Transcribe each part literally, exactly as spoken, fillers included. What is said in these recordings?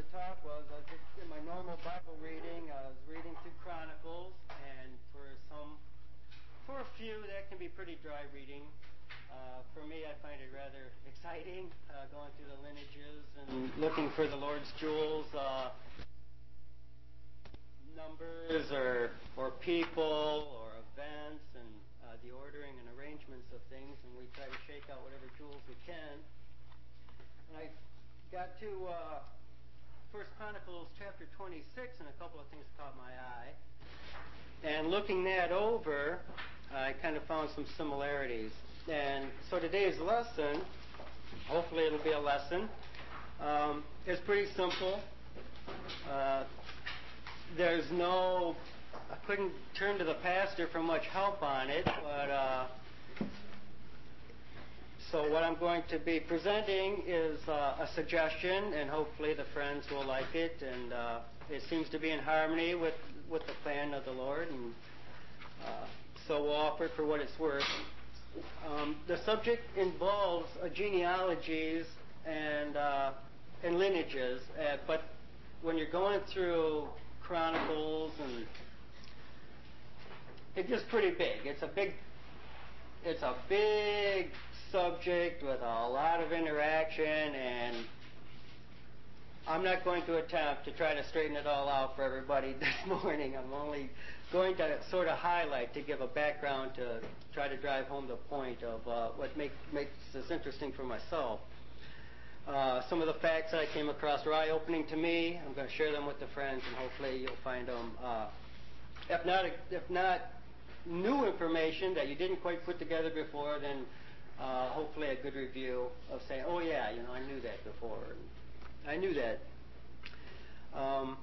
talk was I was in my normal Bible reading. I was reading through Chronicles, and for some, for a few, that can be pretty dry reading. Uh, for me, I find it rather exciting, uh, going through the lineages and looking for the Lord's jewels, uh, numbers or or people or events, and uh, the ordering and arrangements of things, and we try to shake out whatever jewels we can. And I got to uh, First Chronicles chapter twenty-six, and a couple of things caught my eye. And looking that over, I kind of found some similarities. And so today's lesson, hopefully it'll be a lesson, um, is pretty simple. Uh, there's no, I couldn't turn to the pastor for much help on it, but uh, so what I'm going to be presenting is uh, a suggestion, and hopefully the friends will like it, and uh, it seems to be in harmony with, with the plan of the Lord, and uh, so we'll offer it for what it's worth. Um, the subject involves uh, genealogies and uh, and lineages, uh, but when you're going through Chronicles, and it gets pretty big. It's a big, it's a big subject with a lot of interaction, and I'm not going to attempt to try to straighten it all out for everybody this morning. I'm only going to sort of highlight, to give a background, to try to drive home the point of uh, what make, makes this interesting for myself. Uh, some of the facts that I came across were eye-opening to me. I'm going to share them with the friends, and hopefully you'll find them, uh, if not, if not new information that you didn't quite put together before, then uh, hopefully a good review of saying, oh yeah, you know, I knew that before. I knew that. Um,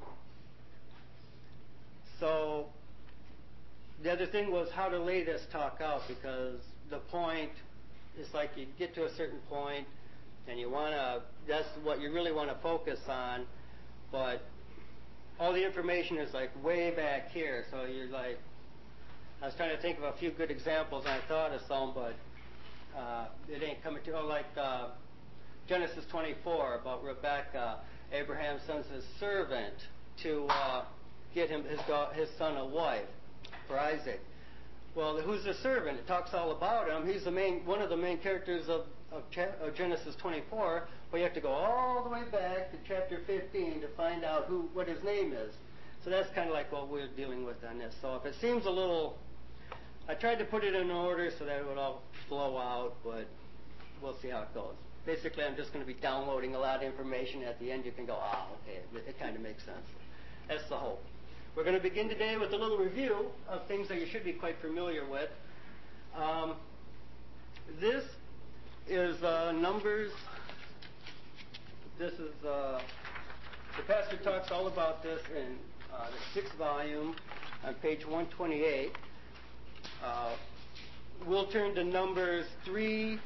so the other thing was how to lay this talk out, because the point is like you get to a certain point and you want to, that's what you really want to focus on, but all the information is like way back here. So you're like, I was trying to think of a few good examples, and I thought of some, but uh, it ain't coming to, oh, like uh, Genesis twenty-four about Rebekah. Abraham sends his servant to uh, get him his da- his son a wife for Isaac. Well, who's the servant? It talks all about him. He's the main one of the main characters of, of, cha- of Genesis twenty-four. But you have to go all the way back to chapter fifteen to find out who what his name is. So that's kind of like what we're dealing with on this. So if it seems a little, I tried to put it in order so that it would all flow out, but we'll see how it goes. Basically, I'm just going to be downloading a lot of information. At the end, you can go, ah, okay, it, it kind of makes sense. That's the hope. We're going to begin today with a little review of things that you should be quite familiar with. Um, this is uh, Numbers. This is, uh, the pastor talks all about this in uh, the sixth volume on page one twenty-eight. Uh, we'll turn to Numbers three,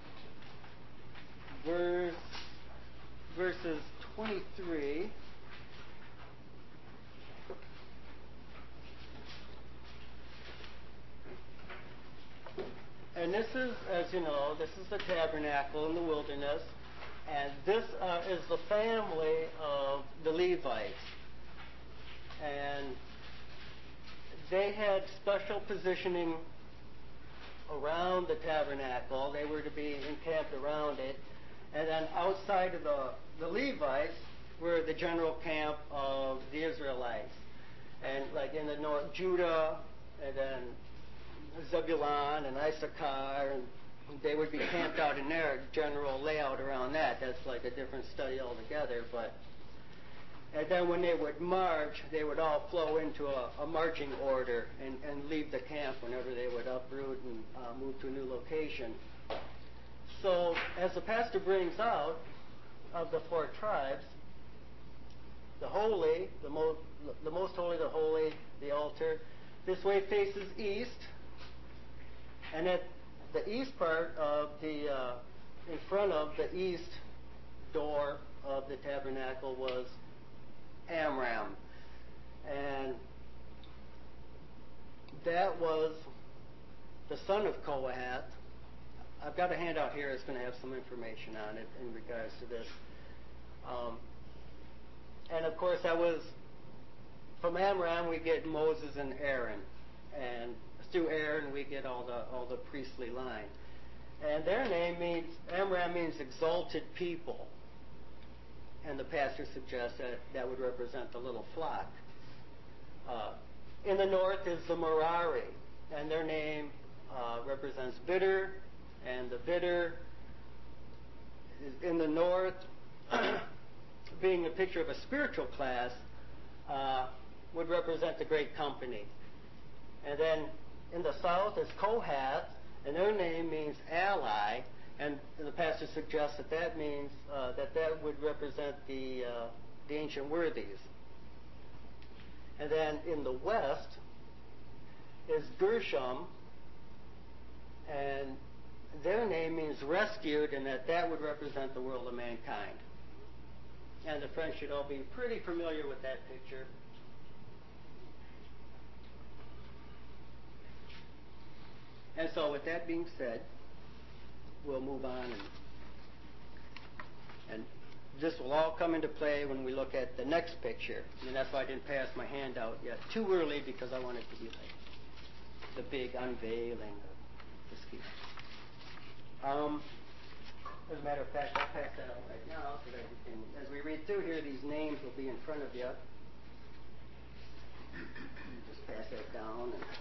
verse, verses twenty-three. And this is, as you know, this is the tabernacle in the wilderness, and this uh, is the family of the Levites. And they had special positioning around the tabernacle. They were to be encamped around it. And then outside of the, the Levites were the general camp of the Israelites. And like in the north, Judah, and then Zebulun and Issachar, and they would be camped out in their general layout around that. That's like a different study altogether. But and then when they would march, they would all flow into a, a marching order and, and leave the camp whenever they would uproot and uh, move to a new location. So, as the pastor brings out, of the four tribes, the holy, the most, the most holy, the holy, the altar, this way faces east, and at the east part of the, uh, in front of the east door of the tabernacle was Amram, and that was the son of Kohath. I've got a handout here that's going to have some information on it in regards to this. Um, and of course that was, from Amram we get Moses and Aaron, and through Aaron we get all the all the priestly line. And their name means, Amram means exalted people. And the pastor suggests that that would represent the little flock. Uh, in the north is the Merari, and their name uh, represents bitter, and the bitter is in the north, being a picture of a spiritual class, uh, would represent the great company. And then in the south is Kohath, and their name means ally, and the pastor suggests that that means uh, that that would represent the uh, the ancient worthies. And then in the west is Gershom, and their name means rescued, and that that would represent the world of mankind. And the friends should all be pretty familiar with that picture. And so with that being said, we'll move on, and, and this will all come into play when we look at the next picture. And that's why I didn't pass my handout yet too early, because I want it to be like the big unveiling of the scheme. Um, as a matter of fact, I'll pass that out right now so that you can, as we read through here, these names will be in front of you. Just pass that down. And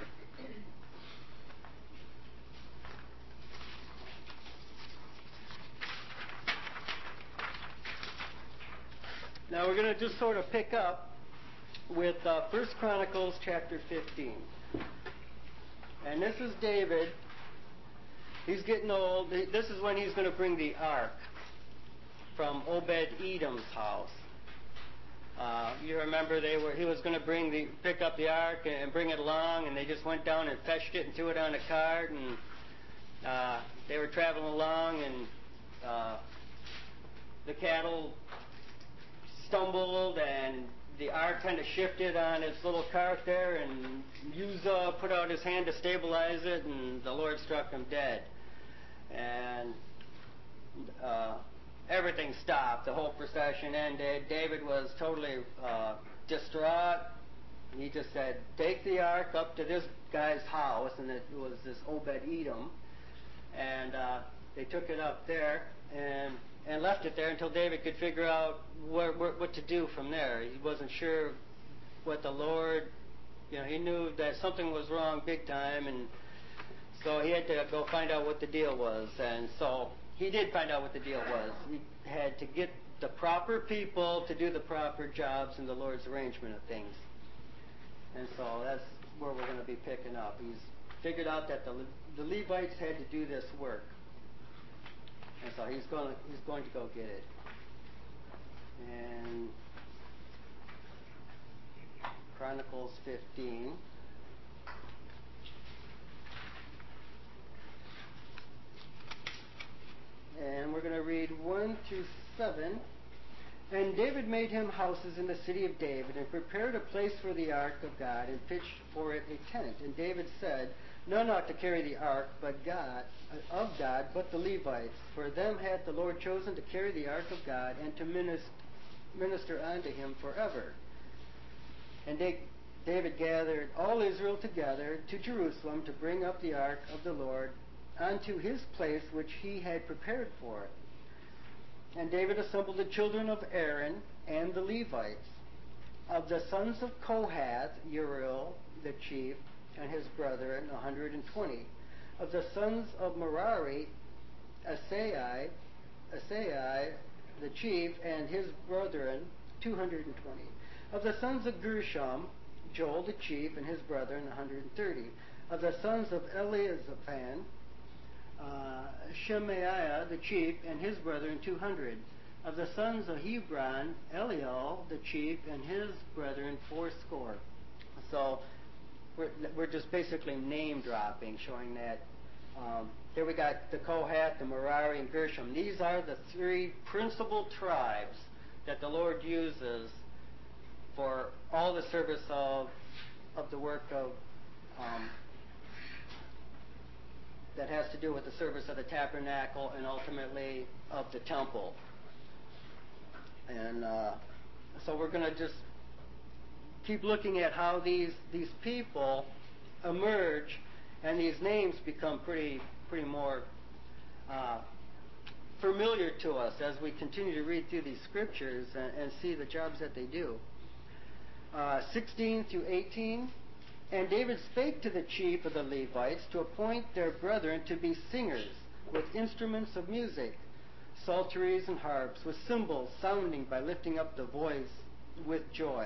now we're going to just sort of pick up with uh, First Chronicles chapter fifteen. And this is David. He's getting old. This is when he's going to bring the ark from Obed-Edom's house. Uh, you remember they were he was going to bring the pick up the ark and bring it along, and they just went down and fetched it and threw it on a cart, and uh, they were traveling along, and uh, the cattle stumbled, and the ark kind of shifted on its little cart there, and Uzzah put out his hand to stabilize it, and the Lord struck him dead. And uh, everything stopped. The whole procession ended. David was totally uh, distraught. He just said, take the ark up to this guy's house, and it was this Obed-Edom. And uh, they took it up there, and and left it there until David could figure out what, what, what to do from there. He wasn't sure what the Lord, you know, he knew that something was wrong big time, and so he had to go find out what the deal was. And so he did find out what the deal was. He had to get the proper people to do the proper jobs in the Lord's arrangement of things. And so that's where we're going to be picking up. He's figured out that the, the Levites had to do this work. And so he's going to, he's going to go get it. And Chronicles fifteen. And we're going to read one through seven. And David made him houses in the city of David, and prepared a place for the ark of God, and pitched for it a tent. And David said, none ought to carry the ark but God, of God, but the Levites. For them hath the Lord chosen to carry the ark of God, and to minister, minister unto him forever. And they, David gathered all Israel together to Jerusalem to bring up the ark of the Lord unto his place which he had prepared for it. And David assembled the children of Aaron and the Levites. Of the sons of Kohath, Uriel the chief, and his brethren, one hundred twenty. Of the sons of Merari, Asai, Asai the chief, and his brethren, two hundred twenty. Of the sons of Gershom, Joel the chief, and his brethren, one hundred thirty. Of the sons of Elizaphan, uh, Shemaiah the chief, and his brethren, two hundred. Of the sons of Hebron, Eliel the chief, and his brethren, fourscore. So we're, we're just basically name dropping, showing that um, here we got the Kohath, the Merari, and Gershom. These are the three principal tribes that the Lord uses for all the service of of the work of um, that has to do with the service of the tabernacle and ultimately of the temple. And uh, so we're going to just keep looking at how these these people emerge, and these names become pretty pretty more uh, familiar to us as we continue to read through these scriptures and, and see the jobs that they do. Uh, sixteen through eighteen. And David spake to the chief of the Levites to appoint their brethren to be singers with instruments of music, psalteries and harps, with cymbals sounding by lifting up the voice with joy.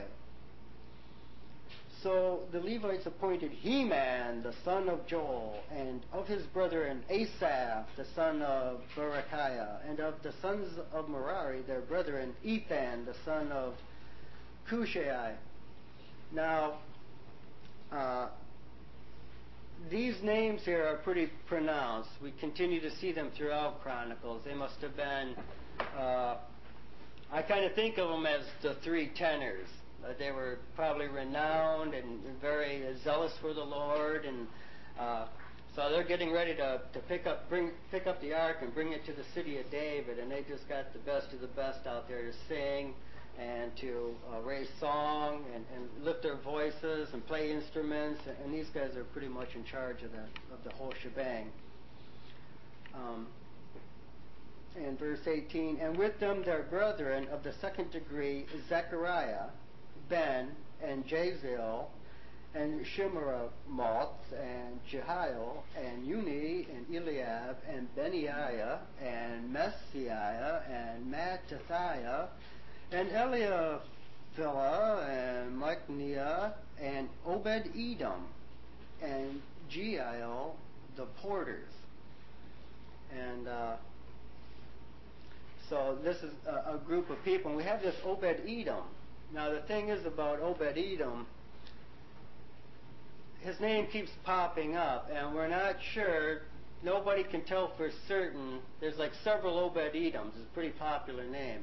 So the Levites appointed Heman, the son of Joel, and of his brethren Asaph, the son of Berechiah, and of the sons of Merari, their brethren Ethan, the son of Cushai. Now, uh, these names here are pretty pronounced. We continue to see them throughout Chronicles. They must have been, uh, I kind of think of them as the three tenors. Uh, they were probably renowned and very zealous for the Lord, and uh, so they're getting ready to, to pick up bring pick up the ark and bring it to the city of David, and they just got the best of the best out there to sing and to uh, raise song and, and lift their voices and play instruments, and, and these guys are pretty much in charge of the of the whole shebang. Um, and verse eighteen, and with them their brethren of the second degree, Zechariah, Ben, and Jaziel, and Shemiramoth, and Jehiel, and Uni, and Eliab, and Benaiah, and Messiah, and Mattathiah, and Eliaphilah, and Micniah, and Obed-Edom, and Jeiel, the porters. And uh, so this is a, a group of people. And we have this Obed-Edom. Now the thing is about Obed-Edom, his name keeps popping up, and we're not sure, nobody can tell for certain. There's like several Obed-Edoms. It's a pretty popular name.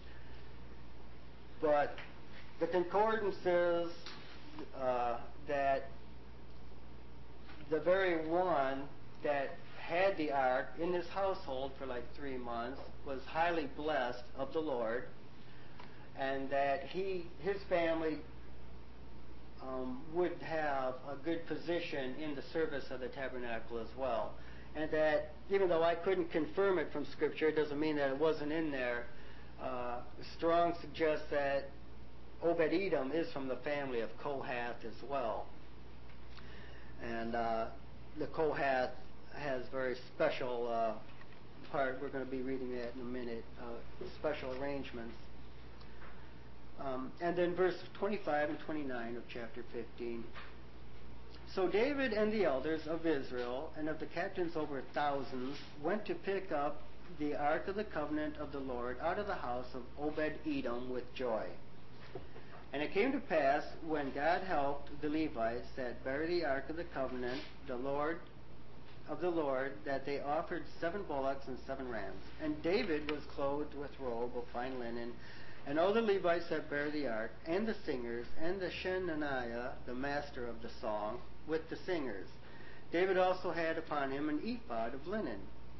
But the concordance says uh, that the very one that had the ark in his household for like three months was highly blessed of the Lord, and that he, his family um, would have a good position in the service of the tabernacle as well. And that even though I couldn't confirm it from Scripture, it doesn't mean that it wasn't in there. Uh, Strong suggests that Obed-Edom is from the family of Kohath as well. And uh, the Kohath has very special uh, part. We're going to be reading that in a minute. Uh, special arrangements. Um, and then verse twenty-five and twenty-nine of chapter fifteen. So David and the elders of Israel and of the captains over thousands went to pick up the ark of the covenant of the Lord out of the house of Obed-Edom with joy. And it came to pass, when God helped the Levites that bare the ark of the covenant, the Lord of the Lord, that they offered seven bullocks and seven rams. And David was clothed with robe of fine linen, and all the Levites that bare the ark, and the singers, and the Shenaniah, the master of the song, with the singers. David also had upon him an ephod of linen.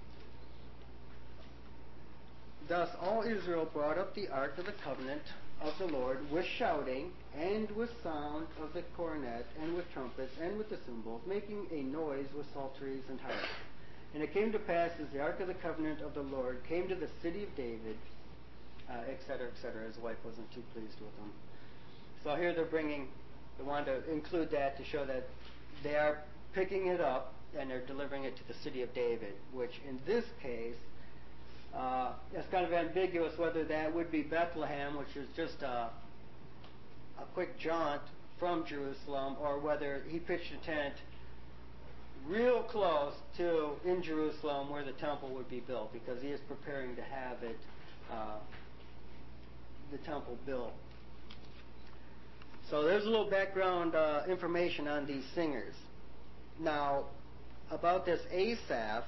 Thus all Israel brought up the ark of the covenant of the Lord with shouting, and with sound of the cornet, and with trumpets, and with the cymbals, making a noise with psalteries and harps. And it came to pass, as the ark of the covenant of the Lord came to the city of David, uh, et cetera, et cetera. His wife wasn't too pleased with him. So here they're bringing, they wanted to include that to show that they are picking it up and they're delivering it to the city of David, which in this case, uh, it's kind of ambiguous whether that would be Bethlehem, which is just a, a quick jaunt from Jerusalem, or whether he pitched a tent real close to in Jerusalem where the temple would be built, because he is preparing to have it, uh, the temple built. So there's a little background uh, information on these singers. Now, about this Asaph,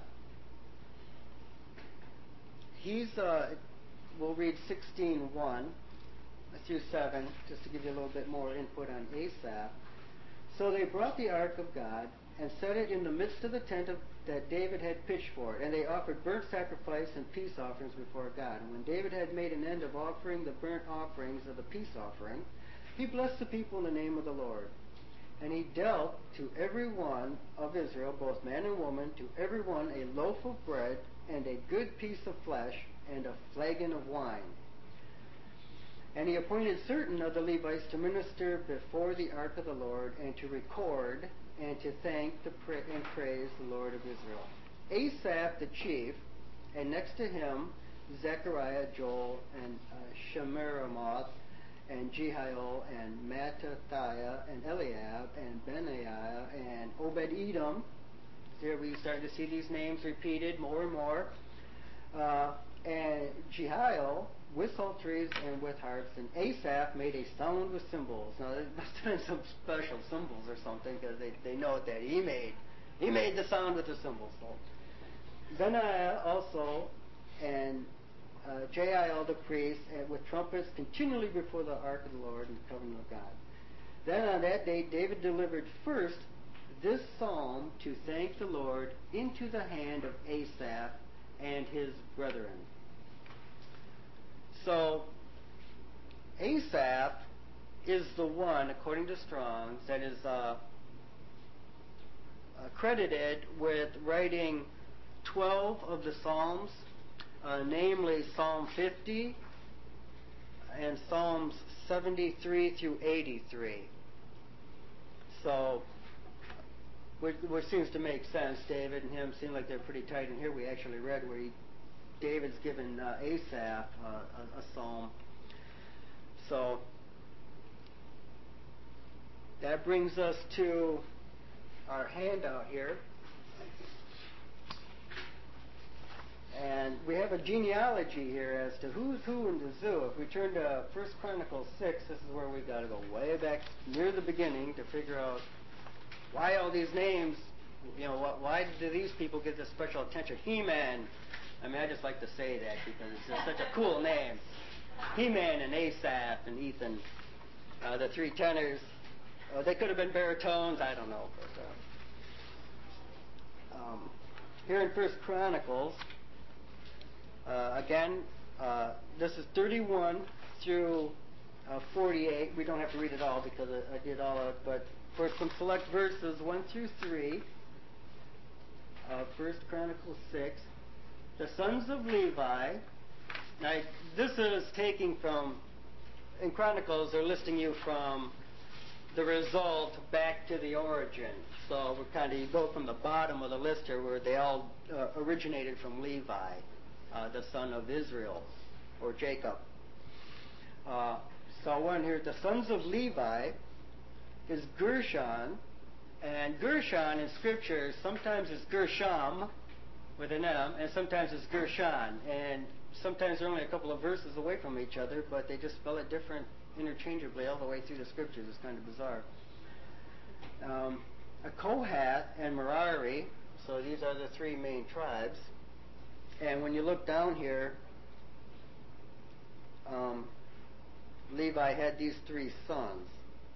he's, uh, we'll read sixteen one through seven, just to give you a little bit more input on Asaph. So they brought the ark of God and set it in the midst of the tent of, that David had pitched for it. And they offered burnt sacrifice and peace offerings before God. And when David had made an end of offering the burnt offerings of the peace offering, he blessed the people in the name of the Lord. And he dealt to every one of Israel, both man and woman, to every one a loaf of bread and a good piece of flesh and a flagon of wine. And he appointed certain of the Levites to minister before the ark of the Lord and to record and to thank the pra- and praise the Lord of Israel. Asaph the chief, and next to him Zechariah, Joel, and uh, Shemiramoth, and Jehiel, and Mattathiah, and Eliab, and Benaiah, and Obed-Edom. Here we start to see these names repeated more and more. Uh, and Jehiel with psalteries and with harps, and Asaph made a sound with cymbals. Now, there must have been some special cymbals or something, because they, they note that he made he made the sound with the cymbals. So, Benaiah also, and uh, Jael the priest, and with trumpets continually before the ark of the Lord and the covenant of God. Then on that day David delivered first this psalm to thank the Lord into the hand of Asaph and his brethren. So, Asaph is the one, according to Strong's, that is uh, uh, credited with writing twelve of the Psalms, uh, namely Psalm fifty and Psalms seventy-three through eighty-three. So, which, which seems to make sense. David and him seem like they're pretty tight. And here we actually read where he David's given uh, Asaph uh, a, a psalm. So that brings us to our handout here. And we have a genealogy here as to who's who in the zoo. If we turn to First Chronicles six, this is where we've got to go way back near the beginning to figure out why all these names, you know, why do these people get this special attention? He-Man. I mean, I just like to say that because it's just such a cool name. He-Man and Asaph and Ethan, uh, the three tenors. Uh, they could have been baritones, I don't know. But, uh, um, here in First Chronicles, uh, again, uh, this is thirty-one through uh, forty-eight. We don't have to read it all because I, I did all of it, but for some select verses, one through three, uh, First Chronicles six. The sons of Levi. Now, this is taking from, in Chronicles, they're listing you from the result back to the origin. So we're kind of, you go from the bottom of the list here where they all uh, originated from Levi, uh, the son of Israel, or Jacob. Uh, so one here, the sons of Levi is Gershon, and Gershon in Scripture sometimes is Gershom, with an M, and sometimes it's Gershon, and sometimes they're only a couple of verses away from each other, but they just spell it different interchangeably all the way through the Scriptures. It's kind of bizarre. Um, a Kohath and Merari, so these are the three main tribes, and when you look down here, um, Levi had these three sons,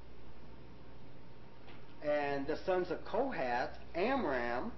and the sons of Kohath, Amram,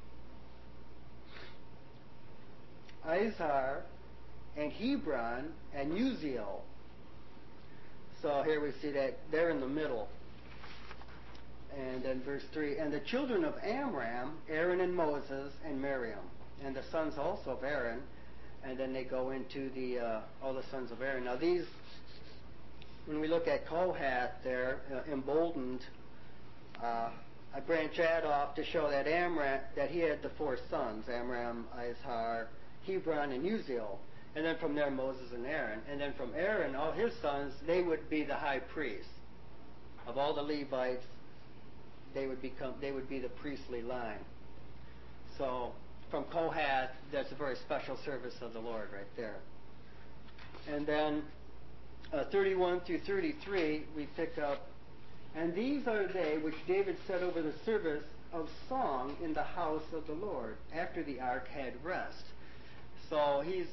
Izhar, and Hebron, and Uziel. So here we see that they're in the middle. And then verse three, and the children of Amram, Aaron and Moses and Miriam, and the sons also of Aaron, and then they go into the uh, all the sons of Aaron. Now these, when we look at Kohath there, uh, emboldened, uh, I branch that off to show that Amram, that he had the four sons, Amram, Izhar, Hebron, and Uziel. And then from there, Moses and Aaron. And then from Aaron, all his sons, they would be the high priests. Of all the Levites, they would become, they would be the priestly line. So from Kohath, that's a very special service of the Lord right there. And then uh, thirty-one through thirty-three, we pick up, and these are they which David set over the service of song in the house of the Lord, after the ark had rest. So he's,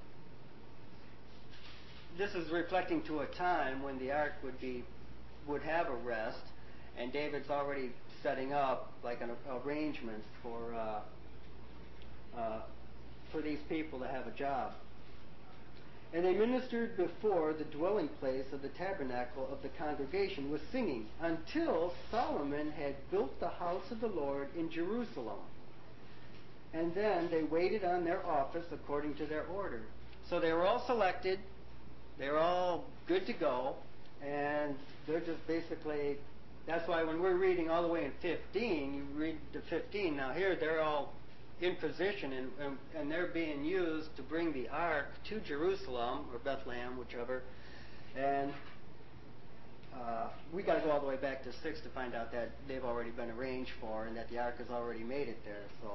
this is reflecting to a time when the ark would be, would have a rest, and David's already setting up like an arrangements for uh, uh, for these people to have a job. And they ministered before the dwelling place of the tabernacle of the congregation with singing until Solomon had built the house of the Lord in Jerusalem. And then they waited on their office according to their order. So they were all selected. They were all good to go. And they're just basically, that's why when we're reading all the way in fifteen, you read to fifteen. Now here they're all in position, and, and, and they're being used to bring the ark to Jerusalem, or Bethlehem, whichever. And uh, we got to go all the way back to six to find out that they've already been arranged for, and that the ark has already made it there. So,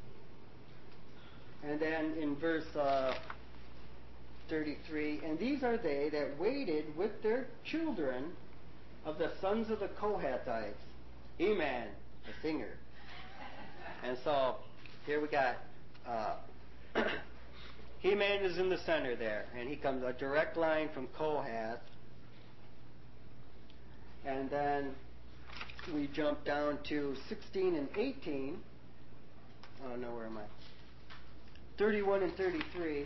and then in verse uh, thirty-three, and these are they that waited with their children of the sons of the Kohathites, Heman, the singer. And so here we got uh, Heman is in the center there, and he comes a direct line from Kohath. And then we jump down to sixteen and eighteen. Oh no, where am I? thirty-one and thirty-three.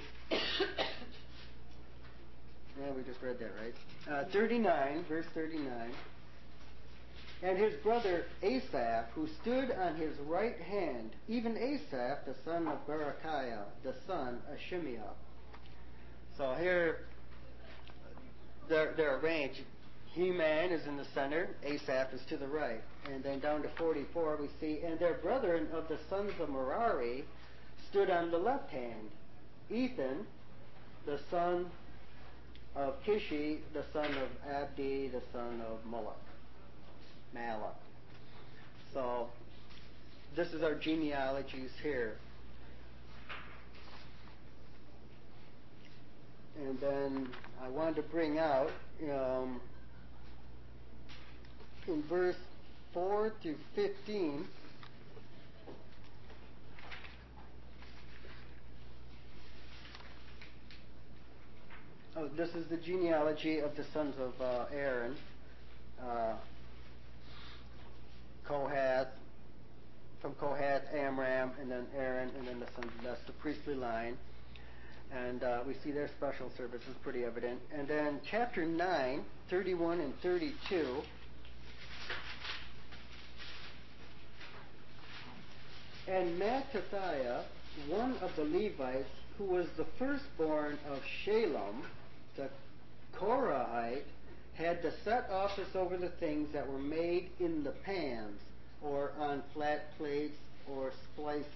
Yeah, we just read that, right? Uh, thirty-nine, verse thirty-nine. And his brother Asaph, who stood on his right hand, even Asaph, the son of Berechiah, the son of Shimeah. So here, they're, they're arranged. Heman is in the center, Asaph is to the right. And then down to forty-four we see, and their brethren of the sons of Merari stood on the left hand. Ethan, the son of Kishi, the son of Abdi, the son of Moloch. Malach. So this is our genealogies here. And then I wanted to bring out um, in verse four through fifteen. Oh, this is the genealogy of the sons of uh, Aaron. Uh, Kohath, from Kohath, Amram, and then Aaron, and then the sons of, that's the priestly line. And uh, we see their special service is pretty evident. And then chapter nine, thirty-one and thirty-two. And Mattathiah, one of the Levites, who was the firstborn of Shalom, the Korahite, had the set office over the things that were made in the pans, or on flat plates or splices.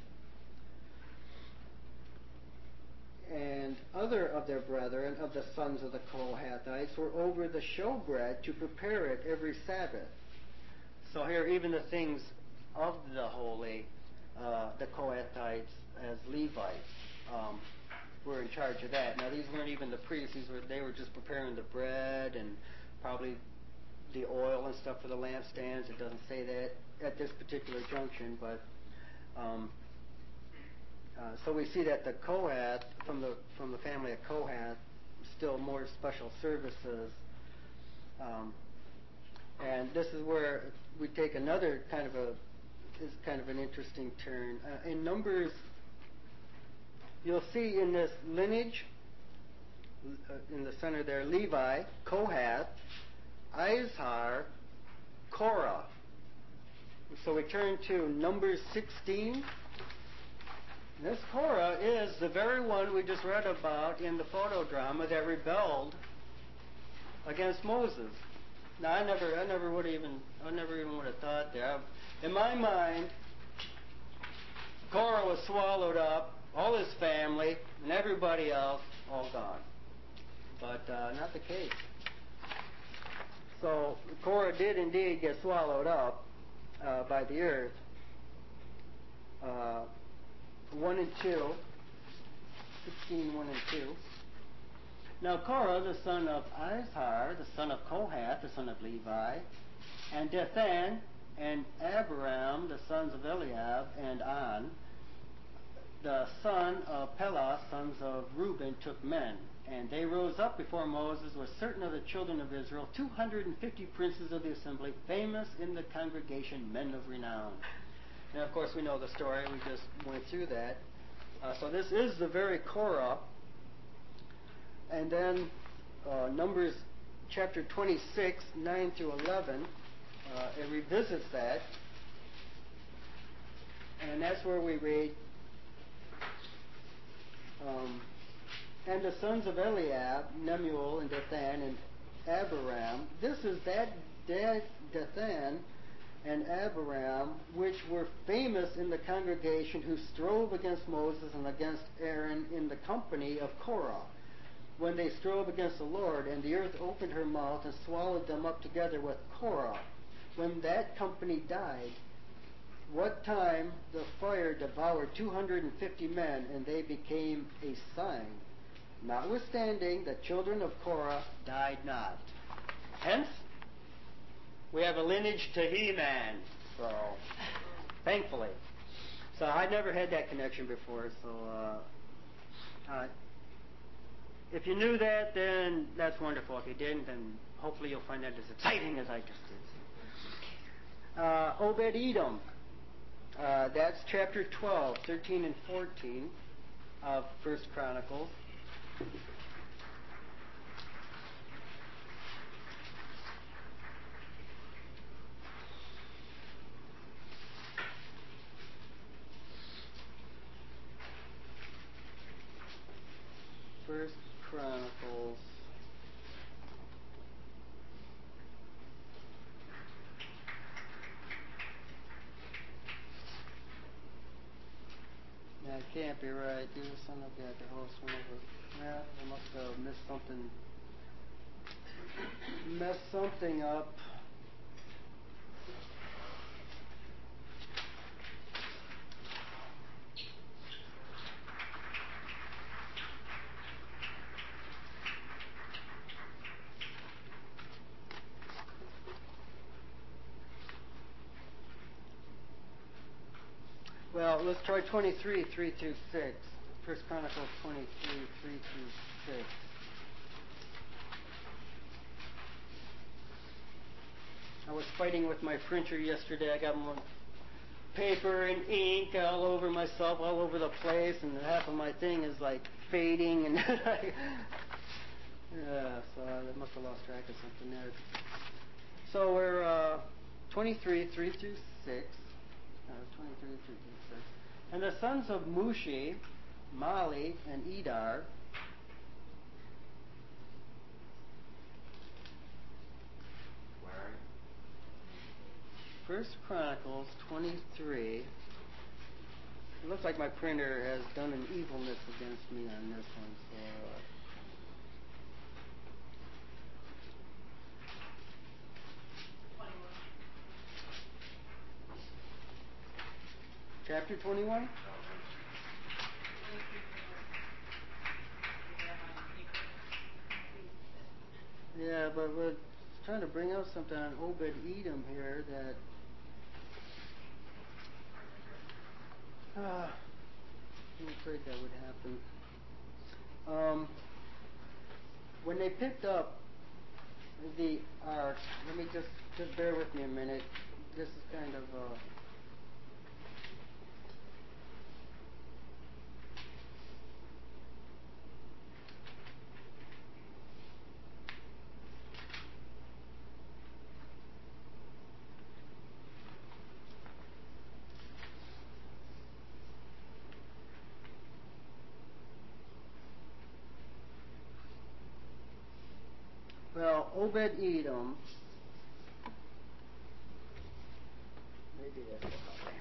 And other of their brethren, of the sons of the Kohathites, were over the showbread to prepare it every Sabbath. So here, even the things of the holy, uh, the Kohathites as Levites, um, were in charge of that. Now, these weren't even the priests. These were, they were just preparing the bread and probably the oil and stuff for the lampstands. It doesn't say that at this particular junction, but um, uh, so we see that the Kohath, from the from the family of Kohath, still more special services. Um, and this is where we take another kind of a is kind of an interesting turn. Uh, in Numbers, you'll see in this lineage, uh, in the center there, Levi, Kohath, Izhar, Korah. So we turn to Numbers sixteen. This Korah is the very one we just read about in the photo drama that rebelled against Moses. Now, I never, I never would even, I never even would have thought that. In my mind, Korah was swallowed up, all his family, and everybody else, all gone. But uh, not the case. So Korah did indeed get swallowed up uh, by the earth. Uh, one and two, sixteen, one and two. Now Korah, the son of Izhar, the son of Kohath, the son of Levi, and Dathan and Abiram, the sons of Eliab, and On, the son of Pelah, sons of Reuben, took men. And they rose up before Moses with certain of the children of Israel, two hundred fifty princes of the assembly, famous in the congregation, men of renown. Now, of course, we know the story. We just went through that. Uh, so this is the very Korah. And then uh, Numbers chapter twenty-six, nine through eleven, uh, it revisits that. And that's where we read, um, and the sons of Eliab, Nemuel and Dathan and Abiram. This is that Dathan and Abiram, which were famous in the congregation, who strove against Moses and against Aaron in the company of Korah, when they strove against the Lord, and the earth opened her mouth and swallowed them up together with Korah. When that company died, what time the fire devoured two hundred fifty men, and they became a sign. Notwithstanding, the children of Korah died not. Hence, we have a lineage to He-Man. So, thankfully. So I never had that connection before. So, uh, uh, if you knew that, then that's wonderful. If you didn't, then hopefully you'll find that as exciting as I just did. Uh, Obed-Edom. Uh, that's chapter twelve, thirteen, and fourteen of First Chronicles. First Chronicles. That can't be right. Do son of God, the host one over. Yeah, I must have missed something. Messed something up. Well, let's try twenty-three, three through six. First Chronicles twenty-three, three through six. I was fighting with my printer yesterday. I got more paper and ink all over myself, all over the place, and half of my thing is like fading, and yeah, so I must have lost track of something there. So we're uh, twenty-three, three through six. Uh, twenty-three, three through six. And the sons of Mushi, Mali, and Edar. Where? First Chronicles twenty-three. It looks like my printer has done an evilness against me on this one. So, uh, chapter twenty-one? Yeah, but we're trying to bring out something on Obed-Edom here that... Uh, I'm afraid that would happen. Um, when they picked up the ark, let me just, just bear with me a minute. This is kind of... Uh, Well, Obed-Edom, maybe that's okay.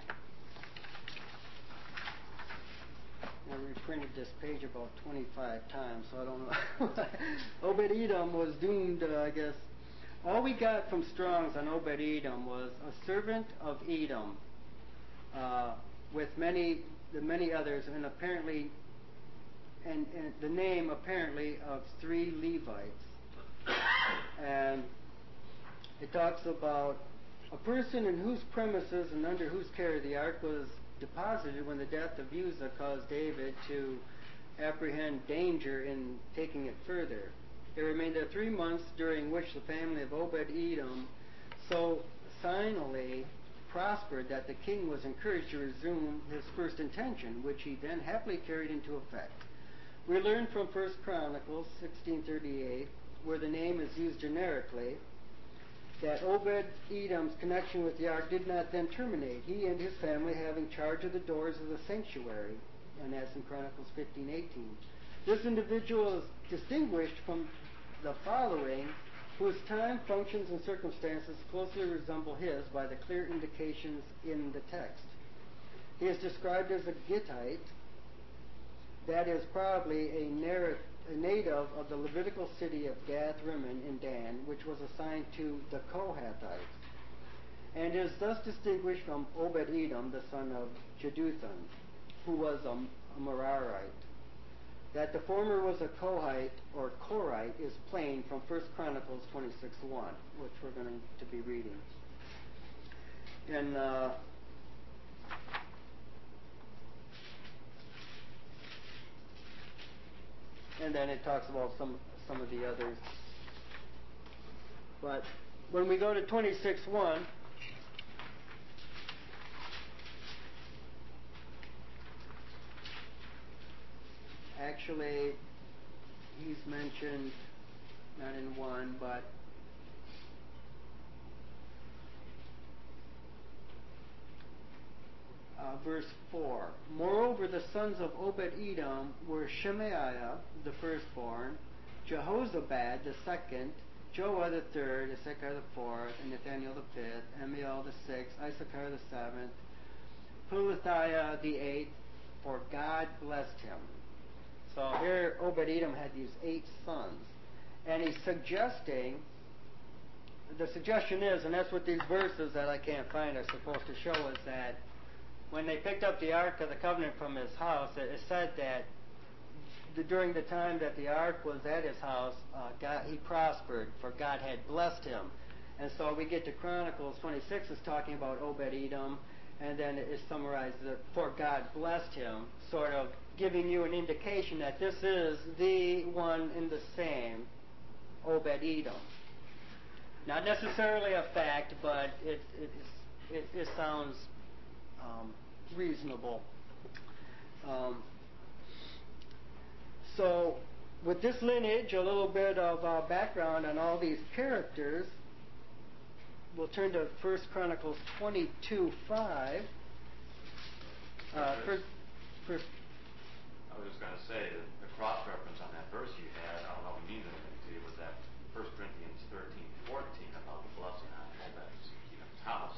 I reprinted this page about twenty-five times, so I don't know. Obed-Edom was doomed, uh, I guess. All we got from Strong's on Obed-Edom was a servant of Edom, uh, with many, the many others, and apparently, and, and the name apparently of three Levites. And it talks about a person in whose premises and under whose care the ark was deposited when the death of Uzzah caused David to apprehend danger in taking it further. It remained there three months, during which the family of Obed-Edom so signally prospered that the king was encouraged to resume his first intention, which he then happily carried into effect. We learn from First Chronicles sixteen thirty-eight, where the name is used generically, that Obed-Edom's connection with the ark did not then terminate, he and his family having charge of the doors of the sanctuary, and that's in Chronicles fifteen eighteen. This individual is distinguished from the following, whose time, functions, and circumstances closely resemble his by the clear indications in the text. He is described as a Gittite, that is probably a, narr- a native of the Levitical city of Gath-Rimmon in Dan, which was assigned to the Kohathites, and is thus distinguished from Obed-Edom, the son of Jeduthun, who was a, a Merarite. That the former was a Kohite or Korite is plain from First Chronicles twenty-six one, which we're going to be reading. And uh, and then it talks about some some of the others. But when we go to twenty-six one, actually, he's mentioned, not in one, but uh, verse four. Moreover, the sons of Obed-Edom were Shemaiah, the firstborn, Jehozabad, the second, Joah, the third, Issachar, the fourth, and Nathaniel, the fifth, Amiel, the sixth, Issachar, the seventh, Pelethiah, the eighth, for God blessed him. So here Obed-Edom had these eight sons. And he's suggesting, the suggestion is, and that's what these verses that I can't find are supposed to show, is that when they picked up the Ark of the Covenant from his house, it, it said that the, during the time that the Ark was at his house, uh, God, he prospered, for God had blessed him. And so we get to Chronicles twenty-six, is talking about Obed-Edom, and then it is summarized that for God blessed him, sort of giving you an indication that this is the one in the same, Obed-Edom. Not necessarily a fact, but it it, it, it sounds um, reasonable. Um, so, with this lineage, a little bit of uh, background on all these characters, we'll turn to First Chronicles twenty-two five. Uh, first, first, I was just going to say that the cross-reference on that verse you had, I don't know if it means anything to you, was that First Corinthians thirteen fourteen about the blessing on Obed-Edom's house.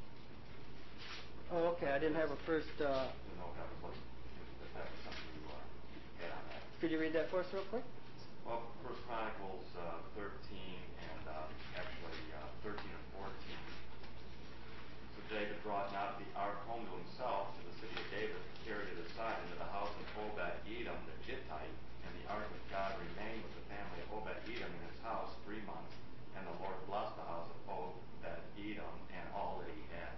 Oh, okay. I didn't have a first... Uh, I didn't know if that was, what, if that was something you uh, had on that. Could you read that for us real quick? Well, First Chronicles uh, thirteen and uh, actually uh, thirteen and fourteen. So David brought not the ark home to himself to the city of David, carried it aside into the house of Obed-Edom the Gittite, and the ark of God remained with the family of Obed-Edom in his house three months, and the Lord blessed the house of Obed-Edom and all that he had.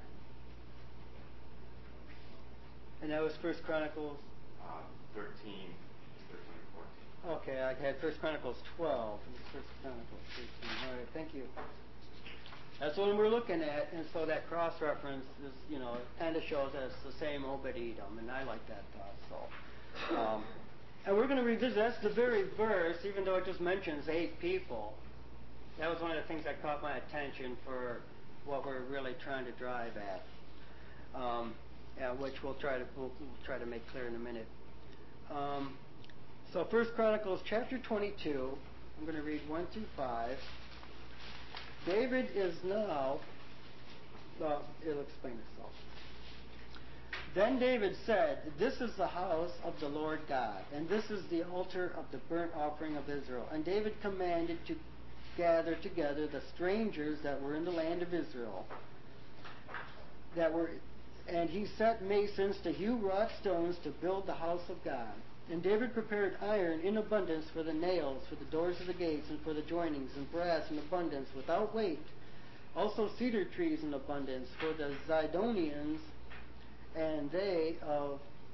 And that was First Chronicles... Uh, thirteen, thirteen and fourteen. Okay, I had First Chronicles twelve. First Chronicles thirteen. All right, thank you. That's what we're looking at, and so that cross-reference is, you know, kind of shows us the same Obed-Edom, and I like that thought. So, um, and we're going to revisit. That's the very verse, even though it just mentions eight people. That was one of the things that caught my attention for what we're really trying to drive at, um, yeah, which we'll try to we'll, we'll try to make clear in a minute. Um, so, First Chronicles chapter twenty-two. I'm going to read one through five. David is now, well, it'll explain itself. Then David said, "This is the house of the Lord God, and this is the altar of the burnt offering of Israel." And David commanded to gather together the strangers that were in the land of Israel, that were, and he set masons to hew wrought stones to build the house of God. And David prepared iron in abundance for the nails, for the doors of the gates, and for the joinings, and brass in abundance without weight. Also cedar trees in abundance for the Zidonians, and they of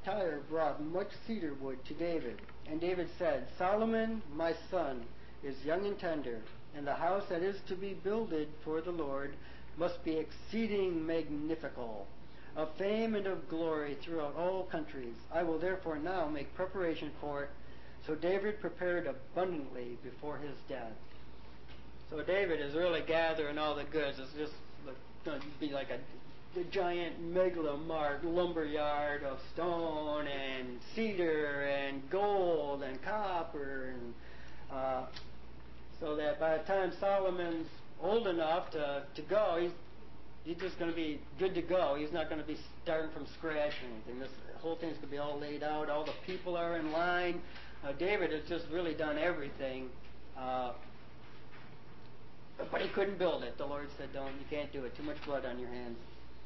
Tyre brought much cedar wood to David. And David said, Solomon, my son, is young and tender, and the house that is to be builded for the Lord must be exceeding magnifical, of fame and of glory throughout all countries. I will therefore now make preparation for it. So David prepared abundantly before his death. So David is really gathering all the goods. It's just going to be like a, a giant megalomart lumber yard of stone and cedar and gold and copper, and uh, so that by the time Solomon's old enough to, to go, he's he's just going to be good to go. He's not going to be starting from scratch or anything. This whole thing's going to be all laid out. All the people are in line. Uh, David has just really done everything. Uh, but he couldn't build it. The Lord said, don't, you can't do it. Too much blood on your hands.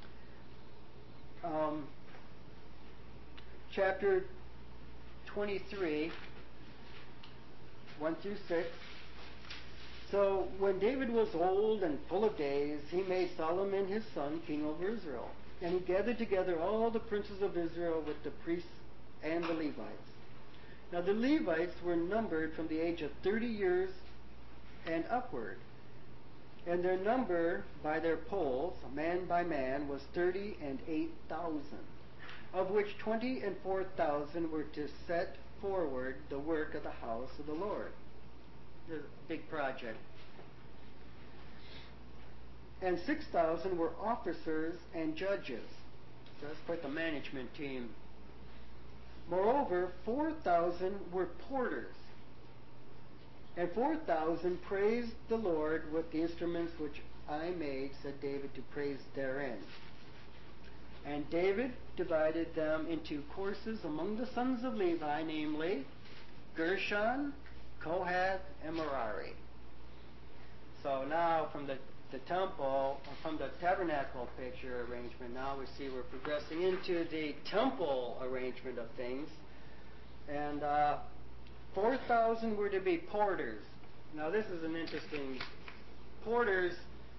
Um, chapter twenty-three, one through six. So when David was old and full of days, he made Solomon his son king over Israel. And he gathered together all the princes of Israel with the priests and the Levites. Now the Levites were numbered from the age of thirty years and upward. And their number by their polls, man by man, was thirty and eight thousand, of which twenty and four thousand were to set forward the work of the house of the Lord. It's a big project. And six thousand were officers and judges. So that's quite the management team. Moreover, four thousand were porters. And four thousand praised the Lord with the instruments which I made, said David, to praise therein. And David divided them into courses among the sons of Levi, namely Gershon, Kohath, and Merari. So now from the, the temple, from the tabernacle picture arrangement, now we see we're progressing into the temple arrangement of things. And uh, four thousand were to be porters. Now this is an interesting... Porters,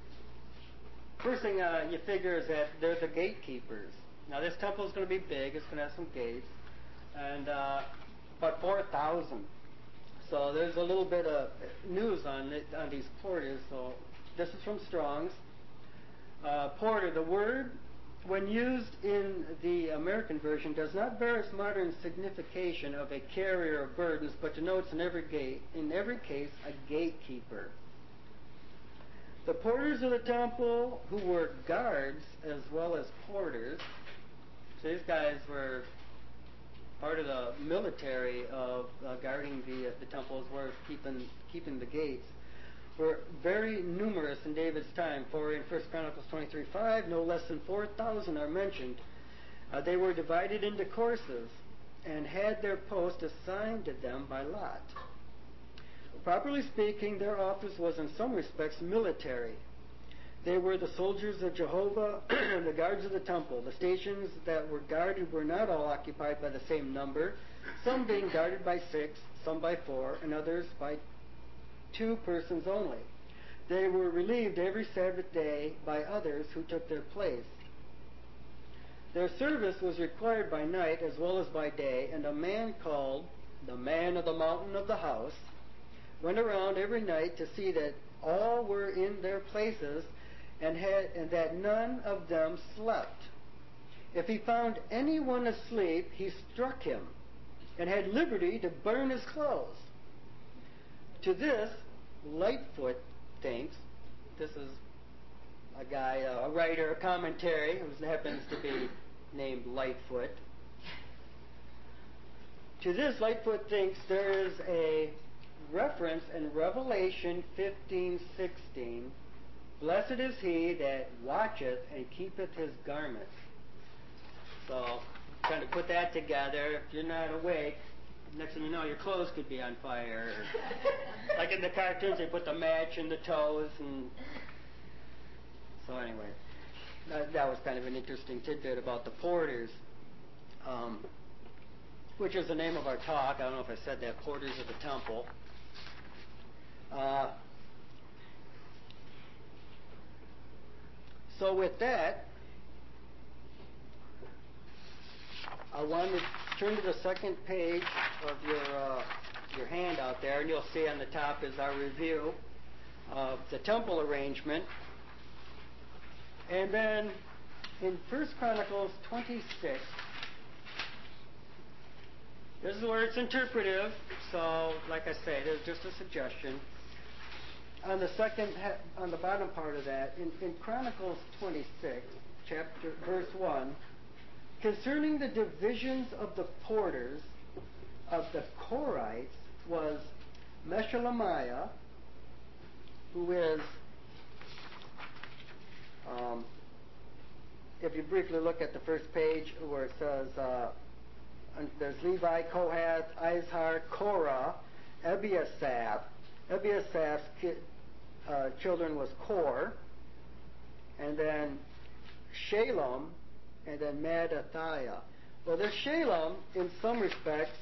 first thing uh, you figure is that they're the gatekeepers. Now this temple is going to be big. It's going to have some gates. And uh, but four thousand. So there's a little bit of news on it, on these porters. So this is from Strong's. Uh, porter, the word, when used in the American version, does not bear its modern signification of a carrier of burdens, but denotes in every gate, in every case, a gatekeeper. The porters of the temple, who were guards as well as porters, so these guys were part of the military of uh, guarding the uh, the temples, were keeping keeping the gates, were very numerous in David's time. For in First Chronicles twenty-three five, no less than four thousand are mentioned. Uh, they were divided into courses and had their post assigned to them by lot. Properly speaking, their office was in some respects military. They were the soldiers of Jehovah, the guards of the temple. The stations that were guarded were not all occupied by the same number, some being guarded by six, some by four, and others by two persons only. They were relieved every Sabbath day by others who took their place. Their service was required by night as well as by day, and a man called the man of the mountain of the house went around every night to see that all were in their places and, had, and that none of them slept. If he found anyone asleep, he struck him and had liberty to burn his clothes. To this, Lightfoot thinks, this is a guy, a writer, a commentary, who happens to be named Lightfoot. To this, Lightfoot thinks there is a reference in Revelation fifteen sixteen, blessed is he that watcheth and keepeth his garments. So, trying to put that together, if you're not awake, next thing you know, your clothes could be on fire. Like in the cartoons, they put the match in the toes. And so anyway, that, that was kind of an interesting tidbit about the porters, um, which is the name of our talk. I don't know if I said that, Porters of the Temple. Uh, so with that, I want to turn to the second page of your uh, your handout there, and you'll see on the top is our review of the temple arrangement. And then in First Chronicles twenty-six, this is where it's interpretive, so like I say, there's just a suggestion. On the second, on the bottom part of that, in, in Chronicles twenty-six, chapter, verse one, concerning the divisions of the porters of the Korites was Meshelemiah, who is, um, if you briefly look at the first page where it says, uh, there's Levi, Kohath, Izhar, Korah, Ebiasaph. Ebiasaph's ki- uh, children was Kor, and then Shalom, and then Madathiah. Well, this Shalom, in some respects,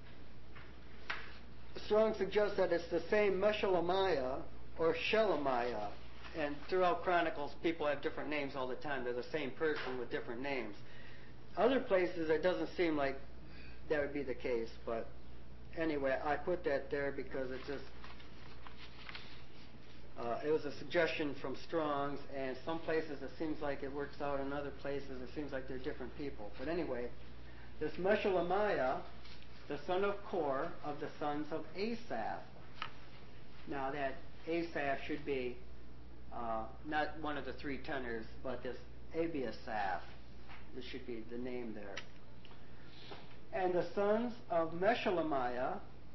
Strong suggests that it's the same Meshelemiah or Shelemiah. And throughout Chronicles, people have different names all the time. They're the same person with different names. Other places, it doesn't seem like that would be the case. But anyway, I put that there because it just, uh, it was a suggestion from Strong's, and some places it seems like it works out, in other places it seems like they're different people. But anyway, this Meshelemiah, the son of Kor, of the sons of Asaph. Now that Asaph should be uh, not one of the three tenors, but this Ebiasaph. This should be the name there. And the sons of Meshelemiah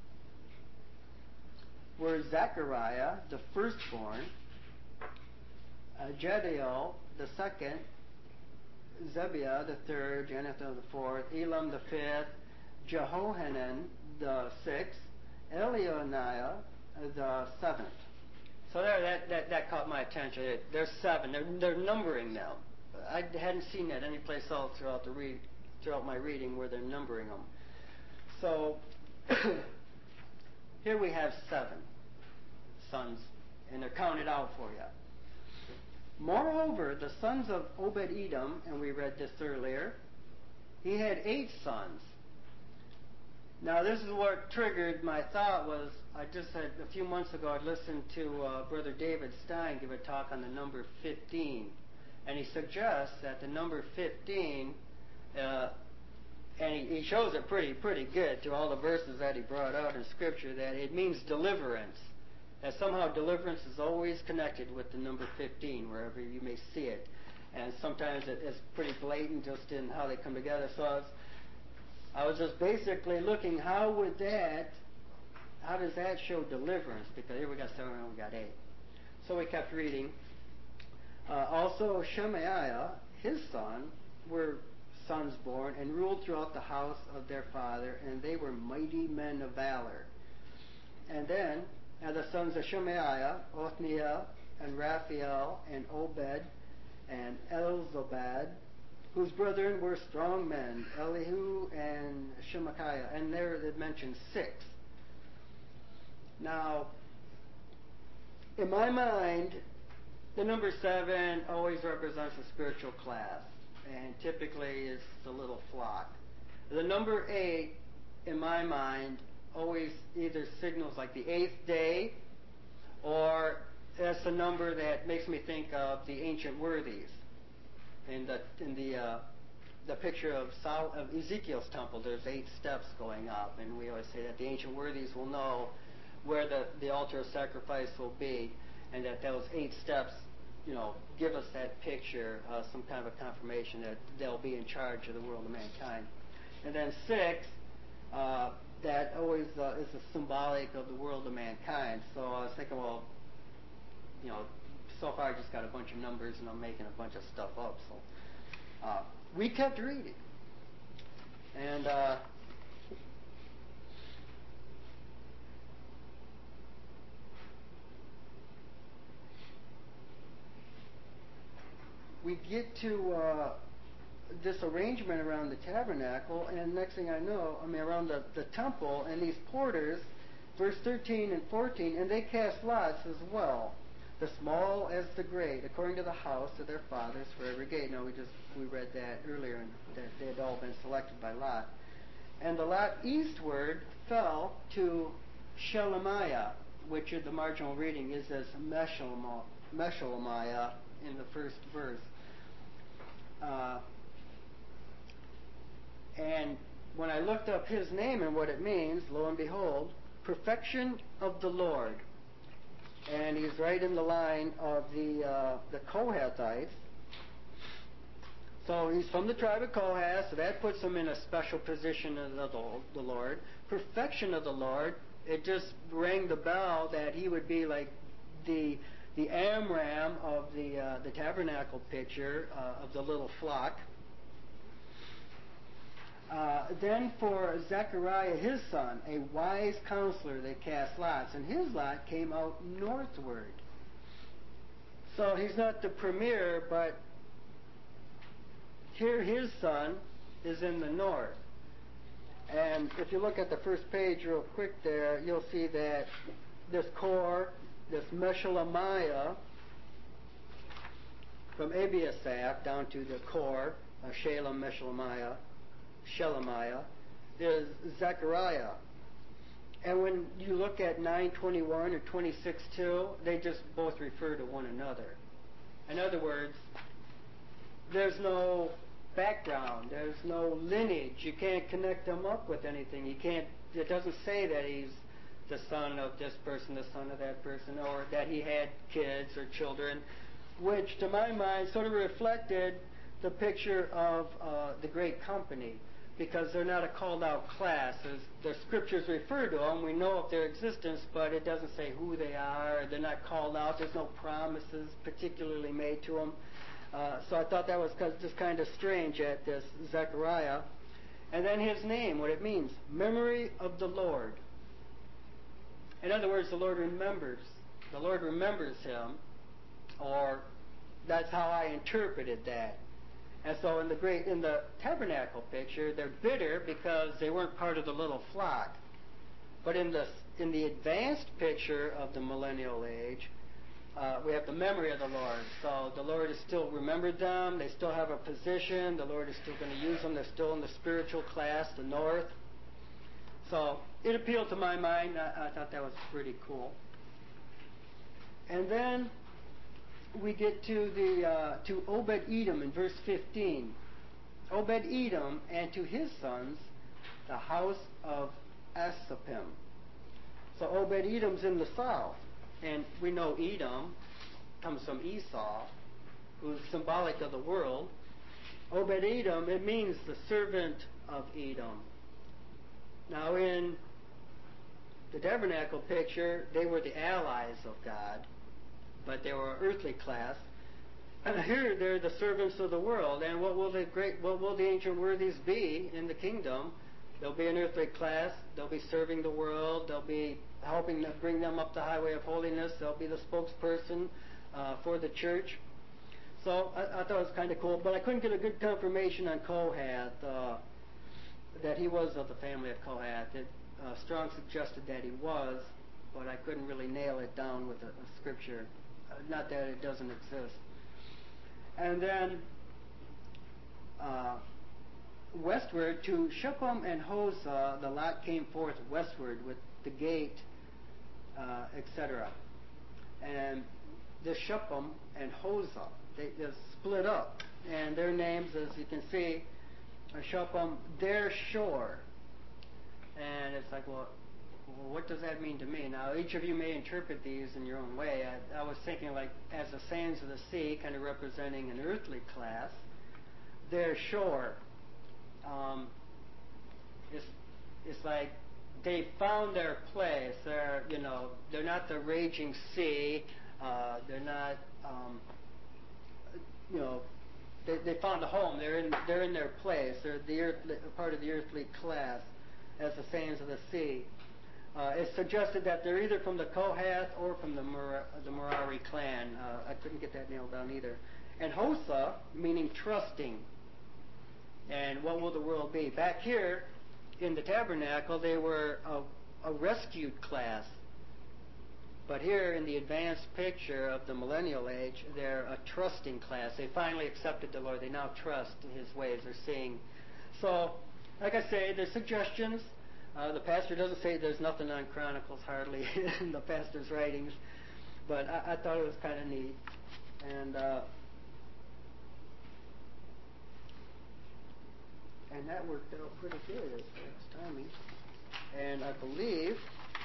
were Zechariah, the firstborn, uh, Jediel, the second, Zebiah, the third, Jonathan, the fourth, Elam, the fifth, Jehohanan, the sixth, Elionaiah, the seventh. So there, that, that, that caught my attention. There's seven. They're, they're numbering them. I hadn't seen that anyplace else throughout the read, throughout my reading where they're numbering them. So here we have seven sons, and they're counted out for you. Moreover, the sons of Obed-Edom, and we read this earlier, he had eight sons. Now, this is what triggered my thought was, I just had, a few months ago, I listened to uh, Brother David Stein give a talk on the number fifteen. And he suggests that the number fifteen, uh, and he, he shows it pretty, pretty good through all the verses that he brought out in Scripture, that it means deliverance. That somehow deliverance is always connected with the number fifteen, wherever you may see it. And sometimes it, it's pretty blatant just in how they come together. So I was, I was just basically looking, how would that, how does that show deliverance? Because here we got seven and we got eight. So we kept reading. Uh, also Shemaiah, his son, were sons born and ruled throughout the house of their father, and they were mighty men of valor. And then uh, the sons of Shemaiah, Othniel, and Raphael, and Obed, and Elzabad, whose brethren were strong men, Elihu and Shemachiah. And there it mentions six. Now, in my mind, the number seven always represents a spiritual class, and typically it's the little flock. The number eight, in my mind, always either signals like the eighth day, or that's a number that makes me think of the ancient worthies. In the in the uh, the picture of, Sol- of Ezekiel's temple, there's eight steps going up, and we always say that the ancient worthies will know where the, the altar of sacrifice will be, and that those eight steps, you know, give us that picture, uh, some kind of a confirmation that they'll be in charge of the world of mankind. And then six, uh, that always uh, is a symbolic of the world of mankind. So I was thinking, well, you know, so far I just got a bunch of numbers and I'm making a bunch of stuff up. So uh, we kept reading. And uh, we get to uh, this arrangement around the tabernacle, and next thing I know, I mean around the, the temple, and these porters, verse thirteen and fourteen, and they cast lots as well. the small as the great, according to the house of their fathers for every gate. Now we just we read that earlier, and that they had all been selected by lot. And the lot eastward fell to Shelemiah, which in the marginal reading is as Meshelemiah in the first verse. Uh, and when I looked up his name and what it means, lo and behold, perfection of the Lord. And he's right in the line of the uh, the Kohathites. So he's from the tribe of Kohath, so that puts him in a special position of the, the Lord. Perfection of the Lord, it just rang the bell that he would be like the the Amram of the uh, the tabernacle picture uh, of the little flock. Uh, then for Zechariah his son, a wise counselor, they cast lots, and his lot came out northward. So he's not the premier, but here his son is in the north. And if you look at the first page real quick there, you'll see that this core, this Meshelemiah, from Abiasaph down to the core, uh, Shalem, Meshelemiah, Shelemiah, is Zechariah. And when you look at nine twenty-one or twenty-six two, they just both refer to one another. In other words, there's no background, there's no lineage. You can't connect them up with anything. You can't. It doesn't say that he's the son of this person, the son of that person, or that he had kids or children, which to my mind sort of reflected the picture of uh, the great company, because they're not a called out class. As the scriptures refer to them, we know of their existence, but it doesn't say who they are. They're not called out. There's no promises particularly made to them. Uh, so I thought that was just kind of strange at this Zechariah. And then his name, what it means, memory of the Lord. In other words, the Lord remembers. The Lord remembers him, or that's how I interpreted that. And so in the great in the tabernacle picture, they're bitter because they weren't part of the little flock. But in the in the advanced picture of the millennial age, uh, we have the memory of the Lord. So the Lord has still remembered them. They still have a position. The Lord is still going to use them. They're still in the spiritual class, the north. So it appealed to my mind. I, I thought that was pretty cool. And then we get to the uh, to Obed-Edom in verse fifteen. Obed-Edom and to his sons, the house of Asapim. So Obed-Edom's in the south, and we know Edom comes from Esau, who's symbolic of the world. Obed-Edom, it means the servant of Edom. Now in the tabernacle picture, they were the allies of God, but they were an earthly class. And here they're the servants of the world. And what will the great, what will the ancient worthies be in the kingdom? They'll be an earthly class. They'll be serving the world. They'll be helping to bring them up the highway of holiness. They'll be the spokesperson uh, for the church. So I, I thought it was kind of cool, but I couldn't get a good confirmation on Kohath uh, that he was of the family of Kohath. It, uh, Strong suggested that he was, but I couldn't really nail it down with a, a scripture. Uh, not that it doesn't exist. And then uh, westward to Shuppim and Hosah, the lot came forth westward with the gate, uh, et cetera. And the Shuppim and Hosah, they just split up. And their names, as you can see, are Shuppim, their shore. And it's like, well, what does that mean to me? Now, each of you may interpret these in your own way. I, I was thinking like as the sands of the sea, kind of representing an earthly class. Their shore, um, it's, it's like they found their place. They're, you know, they're not the raging sea. Uh, they're not, um, you know, they, they found a home. They're in, they're in their place. They're the earthly, part of the earthly class, as the sands of the sea. Uh, it's suggested that they're either from the Kohath or from the, Mer- the Merari clan. Uh, I couldn't get that nailed down either. And Hosah, meaning trusting. And what will the world be? Back here in the tabernacle, they were a, a rescued class. But here in the advanced picture of the millennial age, they're a trusting class. They finally accepted the Lord. They now trust His ways. They're seeing. So, like I say, there's suggestions. Uh, the pastor doesn't say there's nothing on Chronicles hardly in the pastor's writings, but I, I thought it was kind of neat. And uh, and that worked out pretty good as far as timing. And I believe,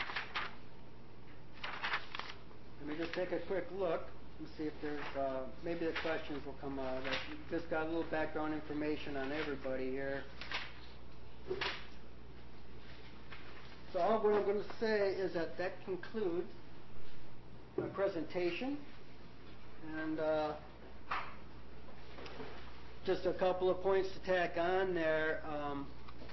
let me just take a quick look and see if there's, uh, maybe the questions will come out. I just got a little background information on everybody here. So all what I'm going to say is that that concludes my presentation. And uh, just a couple of points to tack on there. Um,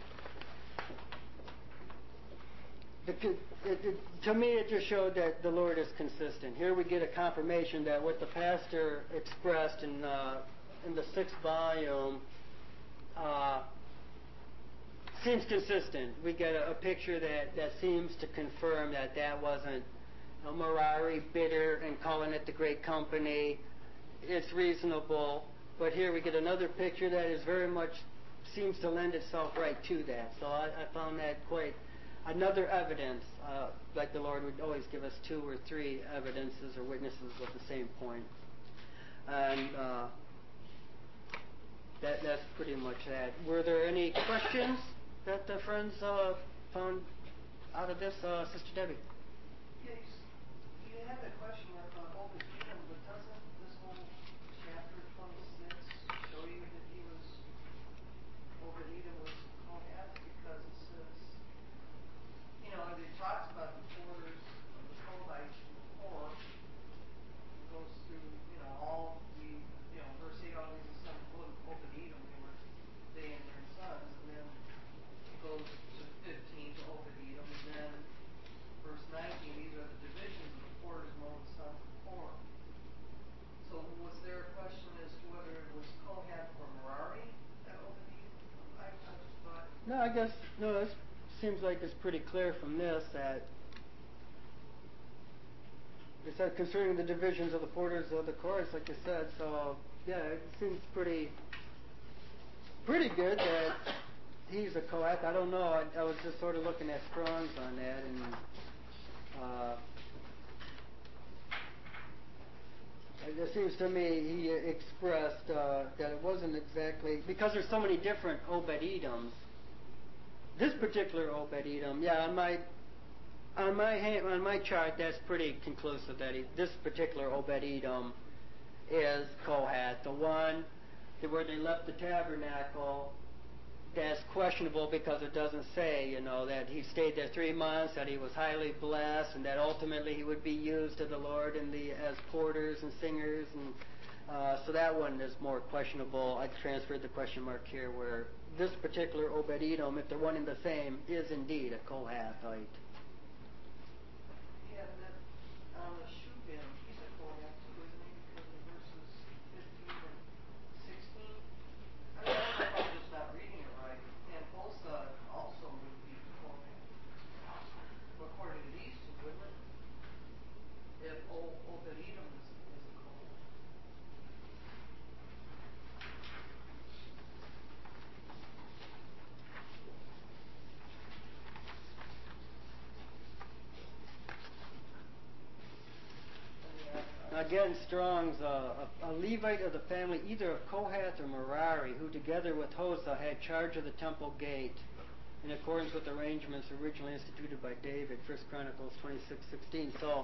the, it, it, to me, it just showed that the Lord is consistent. Here we get a confirmation that what the pastor expressed in uh, in the sixth volume uh, seems consistent. We get a, a picture that, that seems to confirm that that wasn't you know, Merari bitter and calling it the great company. It's reasonable. But here we get another picture that is very much seems to lend itself right to that. So I, I found that quite another evidence, uh, like the Lord would always give us two or three evidences or witnesses of the same point. And uh, that that's pretty much that. Were there any questions that the friends uh, found out of this, uh, Sister Debbie? Yes, you have a question mark on Obed-Edom, but doesn't this whole chapter twenty-six show you that he was, Obed-Edom was Kohath? Because it says, you know, it talks about the borders of the Kohites and the poor. It goes through, you know, all the, you know, verse eight, all these sons of Obed-Edom, they were, they and their sons, and then it goes to fifteen to Obed-Edom, and then verse nineteen, these are the divisions of the porters among the sons of Korah. So was there a question as to whether it was Kohath or Merari that Obed-Edom? I, I just thought... No, I guess, no, it seems like it's pretty clear from this that it said concerning the divisions of the porters of the chorus, like you said, so yeah, it seems pretty pretty good that he's a Kohath. I don't know, I, I was just sort of looking at Strong's on that, and uh, it seems to me he expressed uh, that it wasn't exactly, because there's so many different Obed-Edoms. This particular Obed-Edom, yeah, on my on my hand, on my chart, that's pretty conclusive that he, this particular Obed-Edom is Kohath. The one that where they left the tabernacle, that's questionable because it doesn't say, you know, that he stayed there three months, that he was highly blessed, and that ultimately he would be used to the Lord in the as porters and singers, and uh, so that one is more questionable. I transferred the question mark here, where this particular Obed-Edom, if they're one and the same, is indeed a Kohathite. Yeah, and then on the Shupim, he's a Kohath too, isn't he? Because in verses fifteen and sixteen, I mean, I don't know if I'm just not reading it right. And Hosa also would be Kohath, according to these two, wouldn't it? If o- Obed-Edom is, is a Kohath. Again, Strong's uh, a, a Levite of the family either of Kohath or Merari, who together with Hosa had charge of the temple gate in accordance with arrangements originally instituted by David, First Chronicles twenty-six sixteen. So,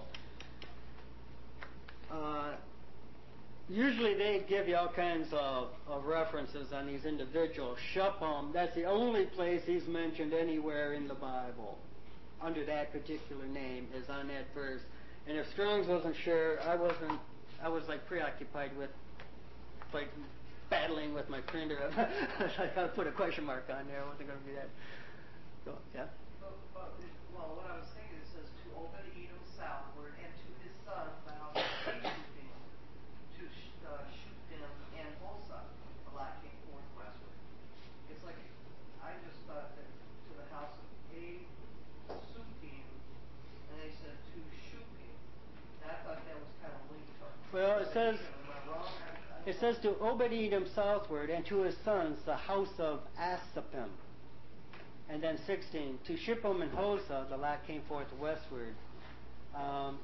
uh, usually they give you all kinds of, of references on these individuals. Shupim, that's the only place he's mentioned anywhere in the Bible under that particular name, is on that verse. And if Strong's wasn't sure, I wasn't, I was like preoccupied with like battling with my printer. I got to put a question mark on there. I wasn't going to do that. So, yeah. But, but, well, what I was thinking, it says, to Obed-Edom southward, and to his sons the house of Shupim, to uh, Shupim and Hosa, the lot came forth westward. It's like, I just thought that to the house of A Supim, and they said to Shupim. says to Obed-Edom southward, and to his sons the house of Asapim. And then sixteen, to Shippim and Hosah, the lot came forth westward. Um,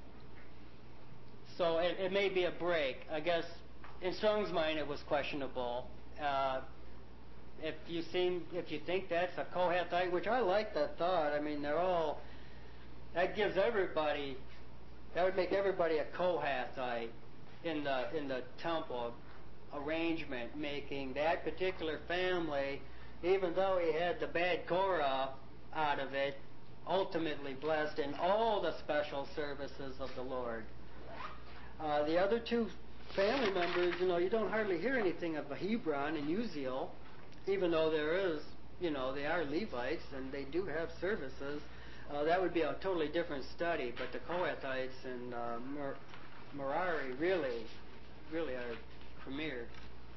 so it, it may be a break. I guess in Strong's mind it was questionable. Uh, if you seem, if you think that's a Kohathite, which I like that thought. I mean, they're all. That gives everybody. That would make everybody a Kohathite in the in the temple arrangement, making that particular family, even though he had the bad Korah out of it, ultimately blessed in all the special services of the Lord. Uh, the other two family members, you know, you don't hardly hear anything of Hebron and Uziel, even though there is, you know, they are Levites and they do have services. Uh, that would be a totally different study, but the Kohathites and uh, Mer- Merari really, really are premier.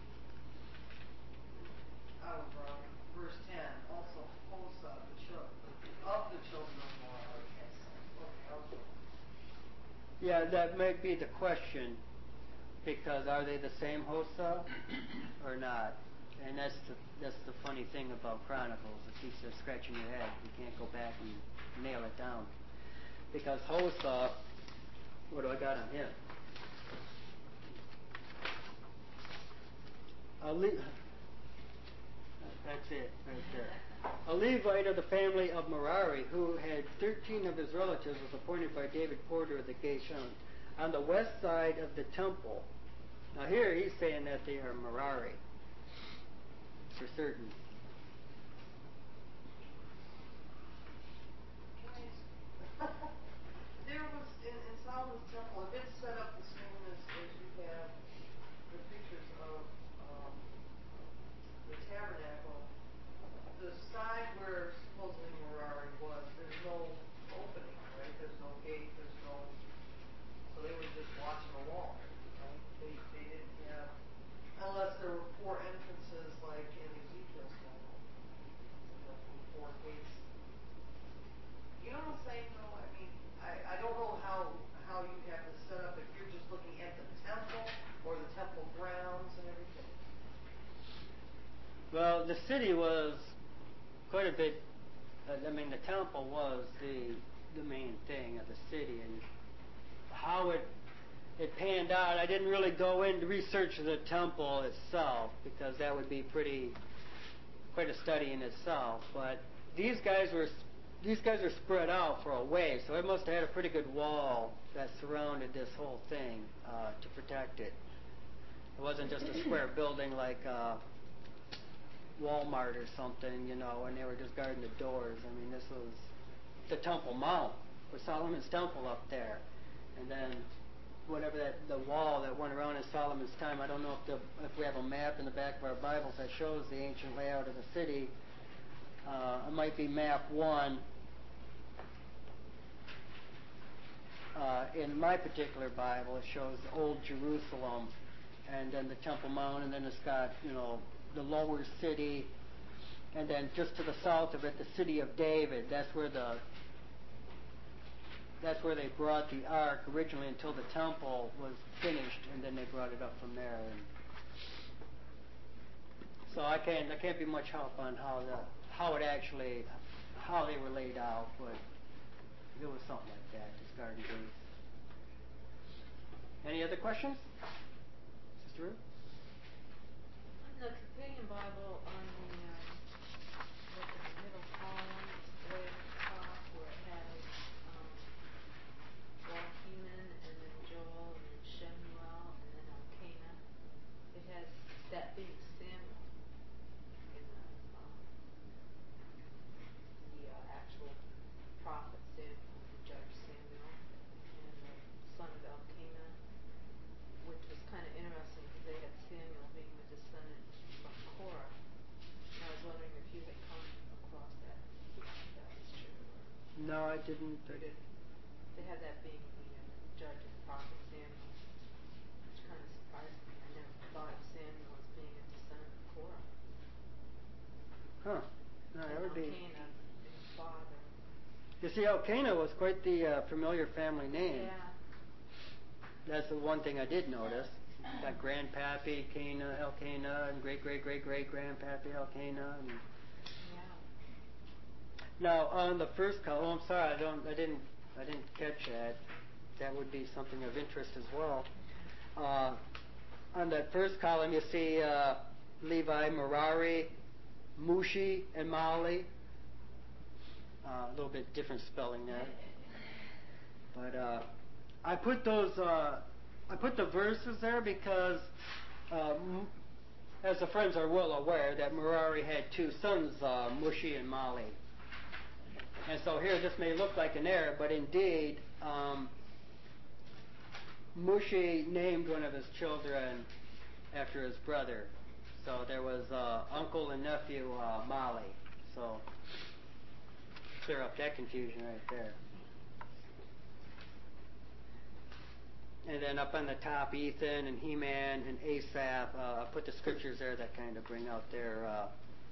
I was wrong. Verse ten, also Hosah, the children, of the children of Merari has sons. Okay, I was wrong. Yeah, that might be the question, because are they the same Hosah or not? And that's the that's the funny thing about Chronicles. It keeps you scratching your head. You can't go back and nail it down. Because Hosah, what do I got on him? A Le- that's it, right there. A Levite of the family of Merari, who had thirteen of his relatives, was appointed by David Porter of the Geshon on the west side of the temple. Now here he's saying that they are Merari, for certain. Can I ask- There was, in, in Solomon's temple, if it's set up the same as, as you have the pictures of, um, the tabernacle, the side where supposedly Merari was, there's no opening, right? There's no gate, there's no, so they were just watching the wall, right? They, they didn't have, unless there were four entrances like in Ezekiel's temple, you know, from four gates. You know what I'm saying, though? I mean, I, I don't know how, how you have this set up, if you're just looking at the temple or the temple grounds and everything. Well, the city was quite a bit. Uh, I mean, the temple was the the main thing of the city, and how it it panned out. I didn't really go in to research the temple itself, because that would be pretty quite a study in itself. But these guys were these guys are spread out for a way, so it must have had a pretty good wall that surrounded this whole thing uh, to protect it. It wasn't just a square building like uh, Walmart or something, you know, and they were just guarding the doors. I mean, this was the Temple Mount, with Solomon's temple up there, and then whatever that the wall that went around in Solomon's time. I don't know if the if we have a map in the back of our Bibles that shows the ancient layout of the city. Uh, it might be map one. Uh, in my particular Bible, it shows the Old Jerusalem, and then the Temple Mount, and then it's got, you know, the lower city, and then just to the south of it, the city of David. That's where the that's where they brought the ark originally until the temple was finished, and then they brought it up from there. And so I can't I can't be much help on how the how it actually how they were laid out, but it was something like that, just garden gates. Any other questions, Sister Ruth? In the companion Bible, on the um, like in the middle column, way at the top, where it has um, Waukeman, and then Joel, and then Shemuel, and then Elkanah, it has that being Samuel in the um, the uh, actual prophet Samuel, the judge Samuel, and the son of Elkanah, which was kind of interesting because they had Samuel being the descendant from Korah. And I was wondering if you had come across that, if that was true. Or No, I didn't. you didn't. They had that being the uh, judge and prophet Samuel, which kind of surprised me. I never thought of Samuel as being a descendant of Korah. Huh. No, that And would be. Elkanah being father. You see, Elkanah was quite the uh, familiar family name. Yeah. That's the one thing I did notice. got grandpappy Cana, Elkanah, and great great great great grandpappy Elkanah. And Yeah. now on the first column, oh, I'm sorry, I don't, I didn't, I didn't catch that. That would be something of interest as well. Uh, on that first column, you see uh, Levi, Merari, Mushi, and Mali. Uh, a little bit different spelling there. But uh, I put those, uh, I put the verses there because, uh, as the friends are well aware, that Merari had two sons, uh, Mushi and Mali. And so here this may look like an error, but indeed, um, Mushi named one of his children after his brother. So there was uh, uncle and nephew uh, Mali. So clear up that confusion right there. And then up on the top, Ethan and Heman and Asaph. Uh, I put the scriptures there that kind of bring out their uh,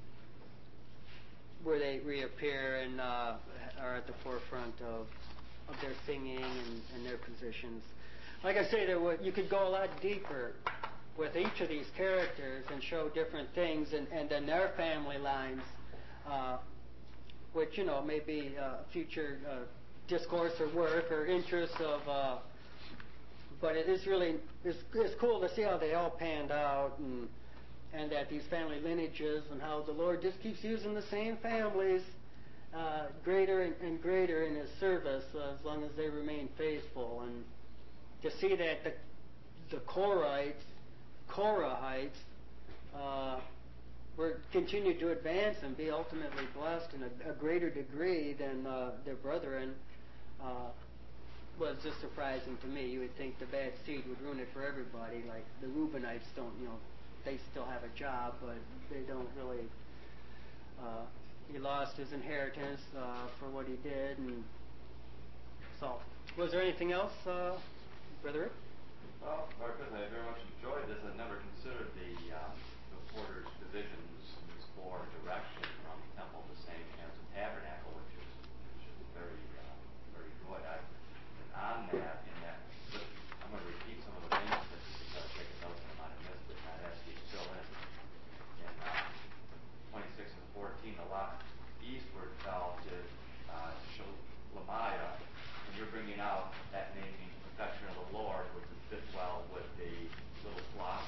where they reappear and uh, are at the forefront of, of their singing and, and their positions. Like I say, there would, you could go a lot deeper with each of these characters and show different things, and, and then their family lines, uh, which, you know, may be uh, future uh, discourse or work or interests of, uh, but it is really, it's, it's cool to see how they all panned out, and and that these family lineages and how the Lord just keeps using the same families uh, greater and, and greater in His service uh, as long as they remain faithful. And to see that the, the Korahites, Korahites uh, were continue to advance and be ultimately blessed in a, a greater degree than uh, their brethren uh, was just surprising to me. You would think the bad seed would ruin it for everybody, like the Reubenites don't, you know, they still have a job, but they don't really. Uh, he lost his inheritance uh, for what he did, and so. Was there anything else, uh, Brother Rick? Well, Marcus, I very much enjoyed this. I've never considered the uh, the porter's divisions in these four directions from the temple the same as the tabernacle, which is which is very uh, very good. I, and on that, in that, I'm going to repeat some of the things that because I taken notes and I might have missed it, and I'd ask you to fill in. In uh, twenty-six and fourteen, the lot eastward fell to uh, Shelemiah, and you're bringing out that name means protection of the Lord, which would fit well with the little flock.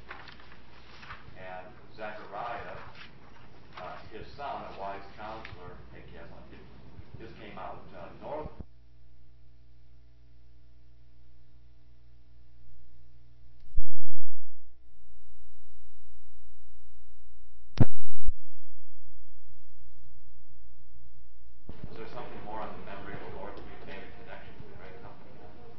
And Zechariah, uh, his son, a wise counselor, Achim, his came out uh, north. Is there something more on the memory of the Lord that we've made a connection to the great company?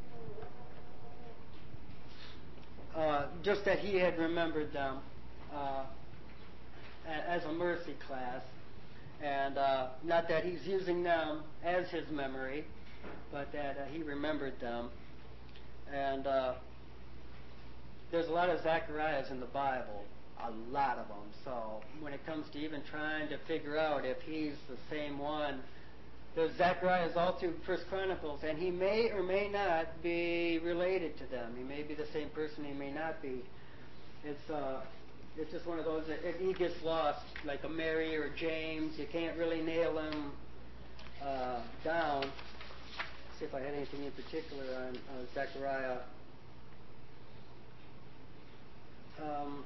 Uh, just that he had remembered them uh, as a mercy class, and uh, not that he's using them as his memory, but that uh, he remembered them. And uh, there's a lot of Zacharias in the Bible, a lot of them. So when it comes to even trying to figure out if he's the same one, there's Zacharias all through First Chronicles, and he may or may not be related to them. He may be the same person, he may not be. It's uh, it's just one of those that he gets lost, like a Mary or James. You can't really nail him uh, down. Let's see if I had anything in particular on uh, Zechariah. Um,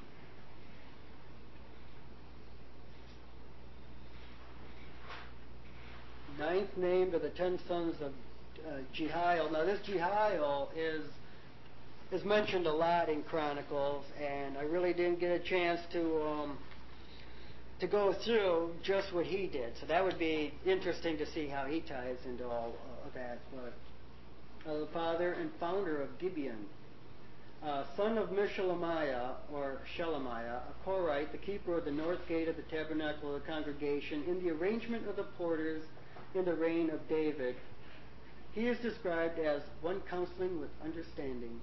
ninth name to the ten sons of uh, Jehiel. Now this Jehiel is is mentioned a lot in Chronicles, and I really didn't get a chance to um, to go through just what he did. So that would be interesting to see how he ties into all of that. But uh, the father and founder of Gibeon, uh, son of Meshelemiah or Shelemiah, a Korite, the keeper of the north gate of the tabernacle of the congregation, in the arrangement of the porters in the reign of David. He is described as one counseling with understanding.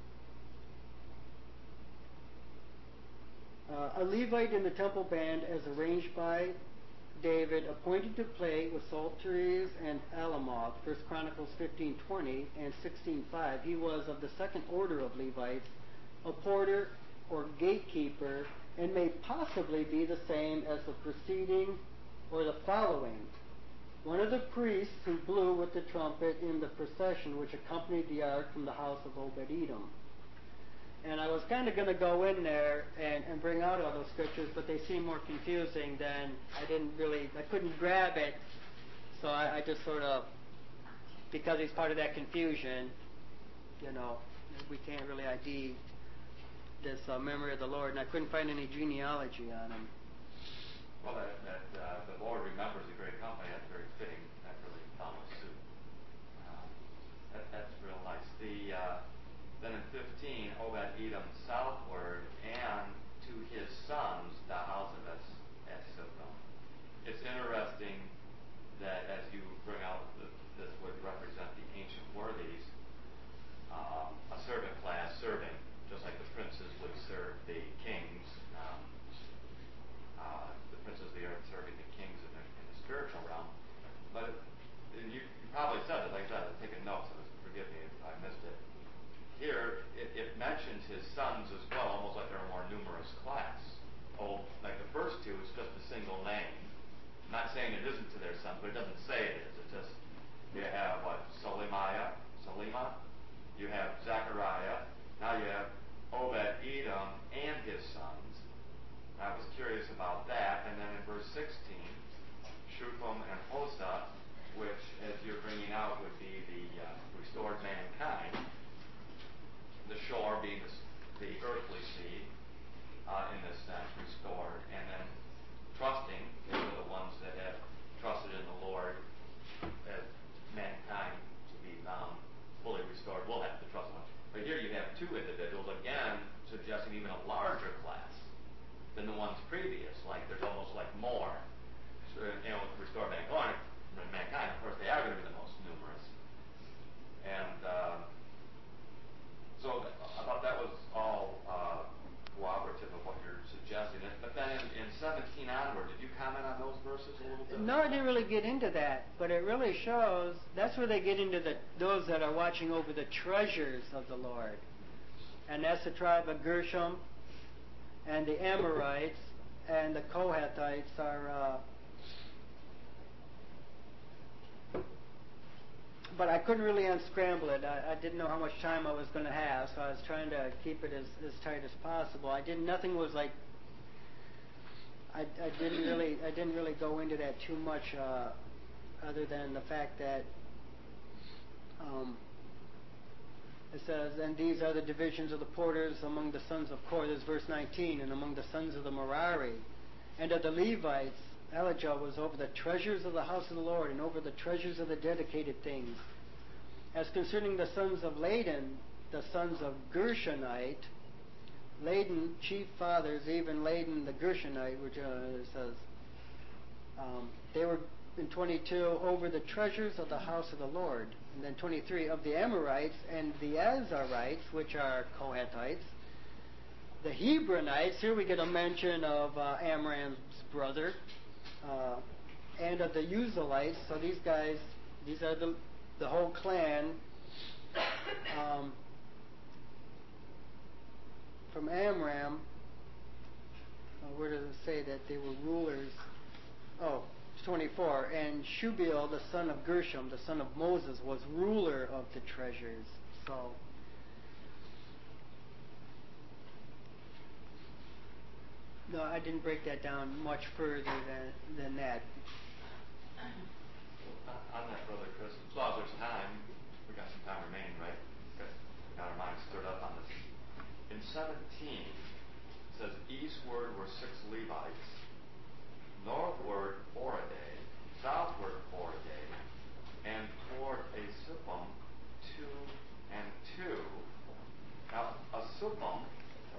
Uh, a Levite in the temple band as arranged by David, appointed to play with psalteries and alamoth, First Chronicles fifteen twenty and sixteen five. He was of the second order of Levites, a porter or gatekeeper, and may possibly be the same as the preceding or the following. One of the priests who blew with the trumpet in the procession which accompanied the ark from the house of Obed-Edom. And I was kind of going to go in there and, and bring out all those scriptures, but they seem more confusing than I didn't really, I couldn't grab it. So I, I just sort of, because he's part of that confusion, you know, we can't really I D this uh, memory of the Lord, and I couldn't find any genealogy on him. Well, that, that uh, the Lord remembers a great company, that's very fitting. That really follows suit. Um, that, that's real nice. The uh, Then in fifteen, Obed-Edom southward, and to his sons, the house of Es- Esophem. It's interesting that as you bring out, the, this would represent the ancient worthies, um, a servant class serving, just like the princes would serve the kings. Um, uh, the princes of the earth serving the kings in the, in the spiritual realm. But it, and you, you probably said it, like I said, I was taking notes, so forgive me if I missed it. Here, it, it mentions his sons as well, almost like they're a more numerous class. Oh, like the first two, it's just a single name. I'm not saying it isn't to their sons, but it doesn't say it is. It's just, you have what, Solemiah, Solima, you have Zechariah, now you have Obed-Edom and his sons. I was curious about that. And then in verse sixteen, Shupham and Hosah, which, as you're bringing out, would be the uh, restored mankind. The shore being the, the earthly seed, uh, in this sense, restored. And then trusting, they were the ones that had trusted in the Lord as mankind to be um, fully restored. We'll have to trust them. But here you have two individuals, again, suggesting even a larger class than the ones previous. Like there's almost like more. So, you know, with restored mankind, mankind, of course, they are going to be the most numerous. And uh, so I thought that was all uh, cooperative of what you're suggesting. But then in, in seventeen onward, did you comment on those verses a little bit? No, I didn't really get into that, but it really shows, that's where they get into the those that are watching over the treasures of the Lord. And that's the tribe of Gershom, and the Amorites, and the Kohathites are... Uh, but I couldn't really unscramble it. I, I didn't know how much time I was going to have, so I was trying to keep it as, as tight as possible. I didn't. Nothing was like. I, I didn't really. I didn't really go into that too much, uh, other than the fact that um, it says, "And these are the divisions of the porters among the sons of Korah." This is verse nineteen, and among the sons of the Merari, and of the Levites. Elijah was over the treasures of the house of the Lord and over the treasures of the dedicated things. As concerning the sons of Laden, the sons of Gershonite, Laden, chief fathers, even Laden the Gershonite, which uh, says, um, they were in twenty-two over the treasures of the house of the Lord. And then twenty-three of the Amorites and the Azarites, which are Kohathites. The Hebronites, here we get a mention of uh, Amram's brother. Uh, and of the Uzalites, so these guys, these are the the whole clan um, from Amram. Uh, where does it say that they were rulers? Oh, it's twenty-four. And Shubael, the son of Gershom, the son of Moses, was ruler of the treasures. So. No, I didn't break that down much further than, than that. On that, Brother Chris, as long as there's time, we got some time remaining, right? Got, got our minds stirred up on this. In seventeen, it says, eastward were six Levites, northward four a day, southward four a day, and toward Asuppum two and two. Now, Asuppum,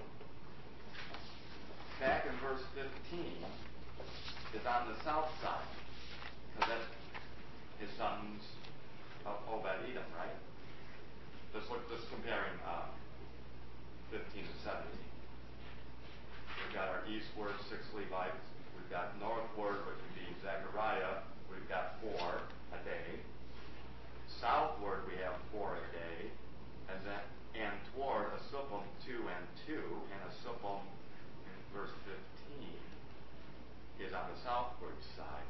back in verse fifteen, is on the south side, because that's his sons of Obed-Edom, right? Let's look, just comparing uh, fifteen and seventeen. We've got our eastward six Levites. We've got northward, which would be Zechariah. We've got four a day. Southward, we have four a day, and then and toward Asuppum two and two, and Sipham in verse fifteen is on the southward side.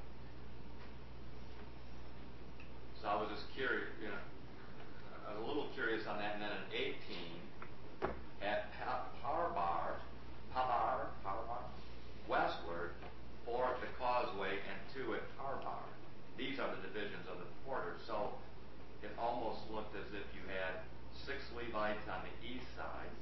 So I was just curious, you know, I was a little curious on that. And then in eighteen, at Pa- Parbar, Pabar, Parbar, westward, four at the causeway and two at Parbar. These are the divisions of the porters. So it almost looked as if you had six Levites on the east side.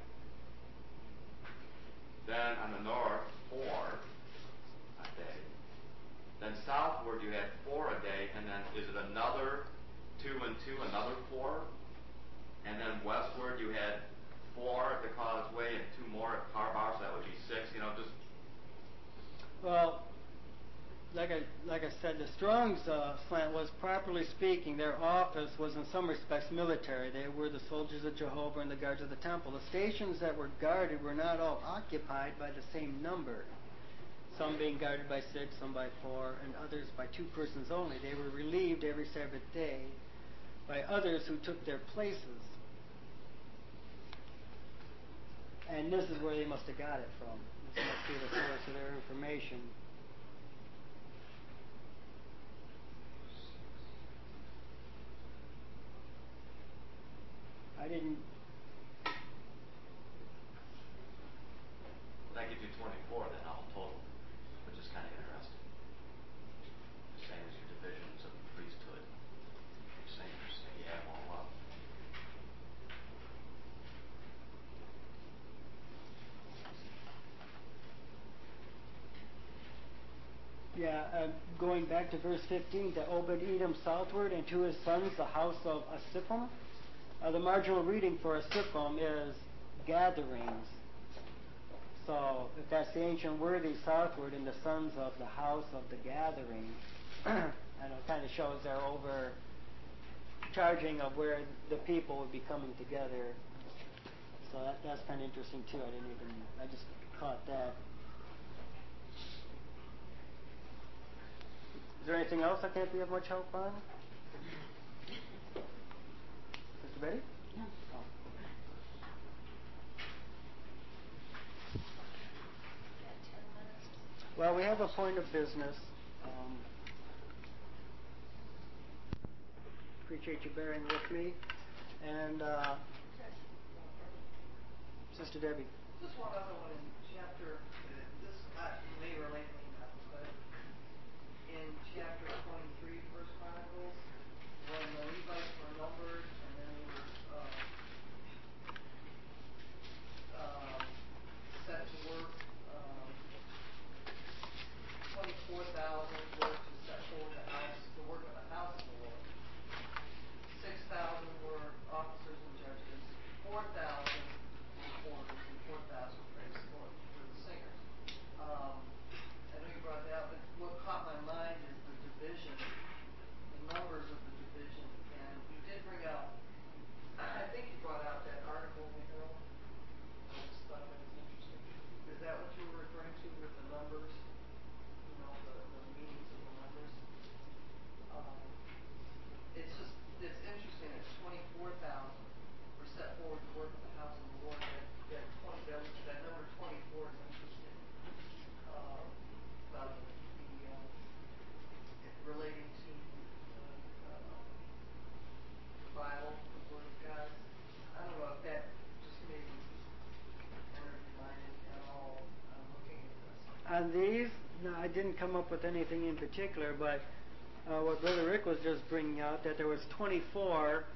Then on the north, four a day. Then southward you had four a day, and then is it another two and two, another four? And then westward you had four at the causeway and two more at Parbar, so that would be six. You know, just Well, like I like I said, the Strong's uh, slant was, properly speaking, their office was in some respects military. They were the soldiers of Jehovah and the guards of the temple. The stations that were guarded were not all occupied by the same number. Some being guarded by six, some by four, and others by two persons only. They were relieved every Sabbath day by others who took their places. And this is where they must have got it from. This must be the source of their information. I didn't. that gives you twenty-four then all total, which is kind of interesting. The same as your divisions of the priesthood. Same, same, you add them all up. Yeah, uh, going back to verse fifteen, to Obed-Edom southward, and to his sons the house of Asipham. Uh, the marginal reading for Asipham is gatherings. So, if that's the ancient word, he's southward, and the sons of the house of the gathering. And it kind of shows their overcharging of where the people would be coming together. So that, that's kind of interesting too. I didn't even, I just caught that. Is there anything else I can't be of much help on? Sister Betty? No. Oh. Got ten minutes. Well, we have a point of business. Um, appreciate you bearing with me. And uh, Sister Debbie. Just one other one in chapter, uh, this uh, may relate, may not, but in chapter twenty-three, First Chronicles, when the Levites were numbered and then they were uh, um, set to work, um, twenty-four thousand were to set forward the house, the work of the house of the Lord. Six thousand were officers and judges, four thousand were porters, and four thousand, praise the Lord, were the singers. Um, I know you brought that up, but what caught my mind is the division, the numbers of the division, and you did bring out, I think you brought out that article in the Herald. I just thought that was interesting. Is that what you were referring to with the numbers? You know, the, the meanings of the numbers? Um, it's just, it's interesting, it's twenty-four thousand were set forward to work in the house of the Lord. That, that twenty, that, that number twenty-four is interesting. Um, about the, the um, it relating to the, uh, the Bible, the Word of God. I don't know if that just maybe entered your mind at all on looking at this. On these, no, I didn't come up with anything in particular, but uh, what Brother Rick was just bringing out, that there was twenty-four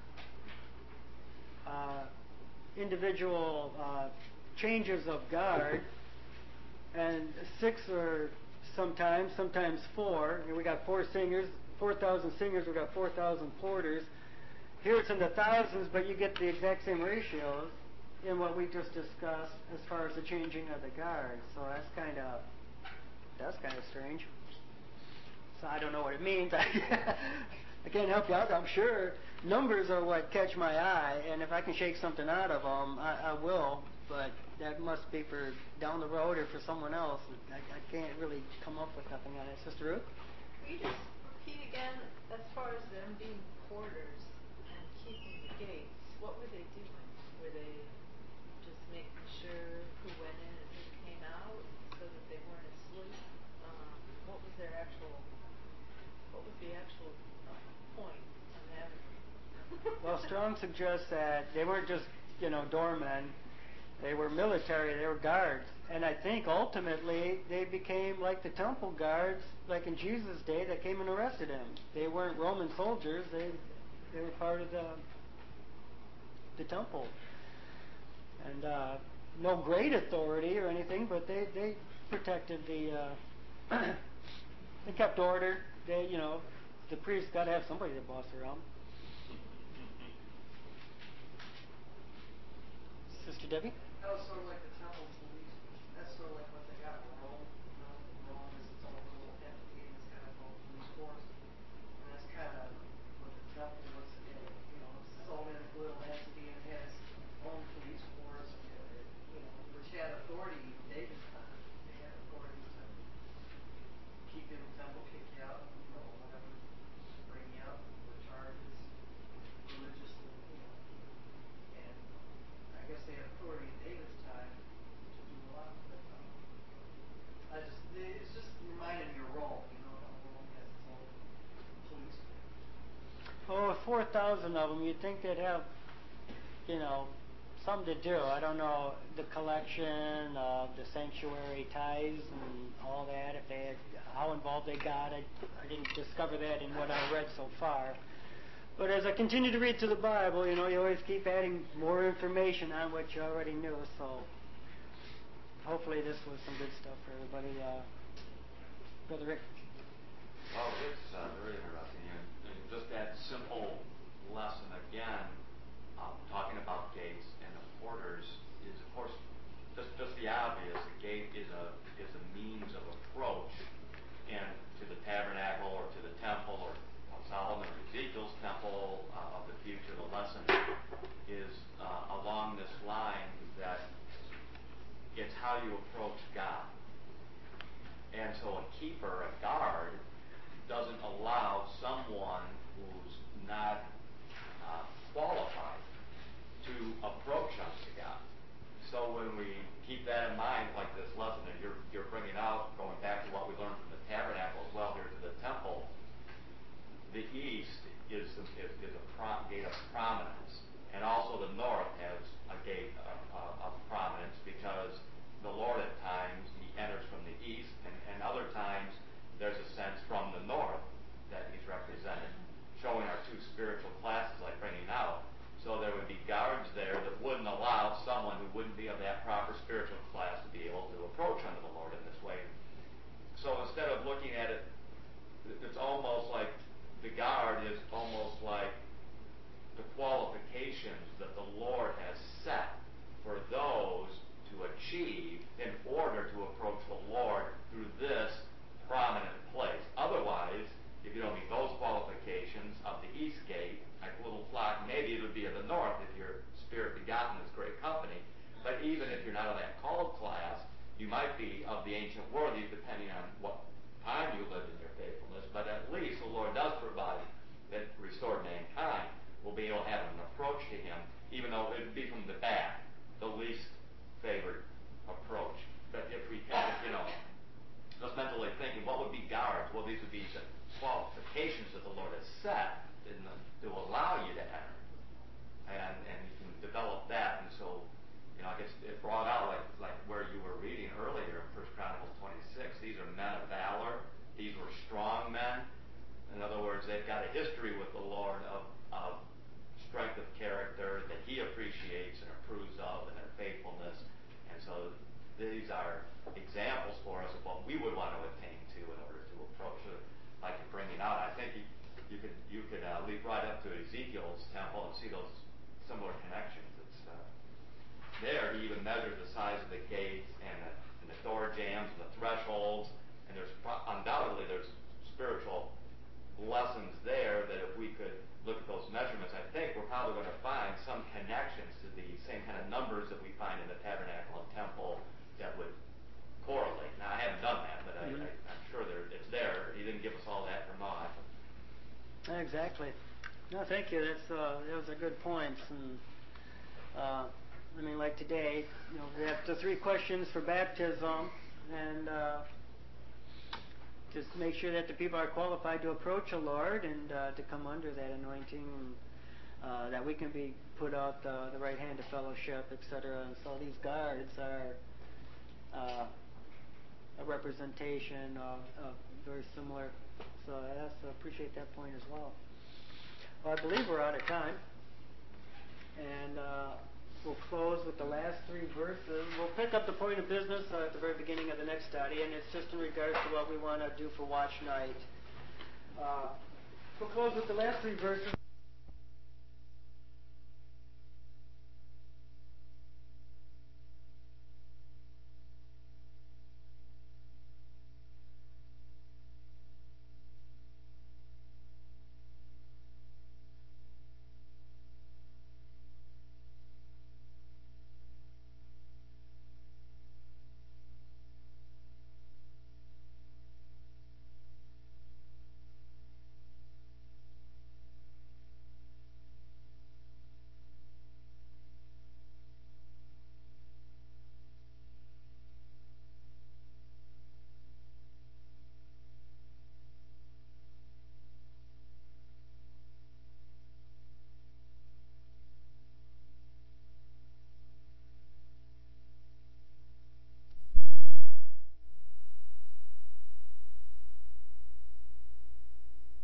uh, individual uh, changes of guard, and six or sometimes, sometimes four. And we got four singers, four thousand singers. We got four thousand porters. Here it's in the thousands, but you get the exact same ratios in what we just discussed as far as the changing of the guard. So that's kind of that's kind of strange. So I don't know what it means. I can't help you out. I'm sure numbers are what catch my eye, and if I can shake something out of them, I, I will. But that must be for down the road or for someone else. I, I can't really come up with nothing on it. Sister Ruth? Will you just repeat again, as far as them being porters and keeping the gates, what were they doing? Were they just making sure who who went in and who came out so that they weren't asleep? Um, what was their actual, what was the actual uh, point on having them? Well, Strong suggests that they weren't just, you know, doormen. They were military. They were guards. And I think ultimately they became like the temple guards, like in Jesus' day, that came and arrested him. They weren't Roman soldiers. They they were part of the the temple. And uh, no great authority or anything, but they, they protected the. Uh, they kept order. They, you know, the priest got to have somebody to boss around. Sister Debbie? That was sort of like the temple police. That's sort of like what they got in Rome. You know, Rome is its own little entity and it's got its own police force. And that's kind of what the temple was today. You know, it's its own little entity and it has its own police force, and it, it, you know, which had authority in David's time. They had authority to keep you in the temple, kick you out, you know, whatever, bring you out for charges, religiously, you know. And I guess they had authority in David's time to do a lot, but um, I just, it's just reminding me of Rome, you know, how Rome has its own police force. Oh, four thousand of them. You'd think they'd have, you know, something to do. I don't know, the collection of the sanctuary tithes and all that. If they had, how involved they got. I, I didn't discover that in what I've read so far. But as I continue to read through the Bible, you know, you always keep adding more information on what you already knew. So hopefully this was some good stuff for everybody. Uh, Brother Rick. Well, it's uh, very interesting. And, and just that simple lesson again, um, talking about gates and the porters is, of course, just just the obvious. A gate is a is a means of approach, and to the tabernacle or to the temple or Solomon or Ezekiel's temple uh, of the future. The lesson is uh, along this line that it's how you approach God. And so a keeper, a guard, doesn't allow someone who's not uh, qualified to approach unto God. So when we keep that in mind, like this lesson that you're, you're bringing out, going back to what we learned from the tabernacle as well here to the temple, the east is, is, is a prom, gate of prominence. And also the north has a gate of, of, of prominence because the Lord at times, he enters from the east, and, and other times there's a sense from the north that he's represented, showing our two spiritual classes like bringing out. So there would be guards there that wouldn't allow someone who wouldn't be of that proper spiritual class to be able to approach unto the Lord in this way. So instead of looking at it, it's almost like the guard is almost like the qualifications that the Lord has set for those to achieve in order to approach the Lord through this prominent place. Otherwise, if you don't meet those qualifications of the east gate, like a little flock, maybe it would be of the north if you're spirit begotten as great company. But even if you're not of that called class, you might be of the ancient worthy, depending on what time you lived in your faithfulness. But at least the Lord does provide that restored mankind will be able to have an approach to him, even though it would be from the back, the least favored approach. But if we can, you know, just mentally thinking, what would be guards? Well, these would be the qualifications that the Lord has set in the, to allow you to enter. And, and you can develop that. And so, you know, I guess it brought out like, like where you were reading earlier in First Chronicles twenty-six. These are men of valor. These were strong men. In other words, they've got a history with the Lord of, of strength of character that he appreciates and approves of, and their faithfulness. And so these are examples for us of what we would want to attain to in order to approach it. Like you're bringing out, I think you, you could you could uh, leap right up to Ezekiel's temple and see those similar connections. It's uh, there. He even measured the size of the gates and the, and the door jambs and the thresholds. And there's undoubtedly there's spiritual lessons there that if we could look at those measurements, I think we're probably going to find some connections to the same kind of numbers that we find in the tabernacle and temple that would correlate. Now, I haven't done that, but I, Mm-hmm. I, I'm sure there, it's there. He didn't give us all that for naught. Exactly. No, thank you. That's uh, those are good points. And uh, I mean, like today, you know, we have the three questions for baptism, and uh, just make sure that the people are qualified to approach the Lord and uh, to come under that anointing, and uh, that we can be put out the, the right hand of fellowship, et cetera. And so these guards are uh, a representation of, of very similar. So I also appreciate that point as well. Well, I believe we're out of time, and uh, we'll close with the last three verses. We'll pick up the point of business uh, at the very beginning of the next study, and it's just in regards to what we want to do for Watch Night. Uh, we'll close with the last three verses.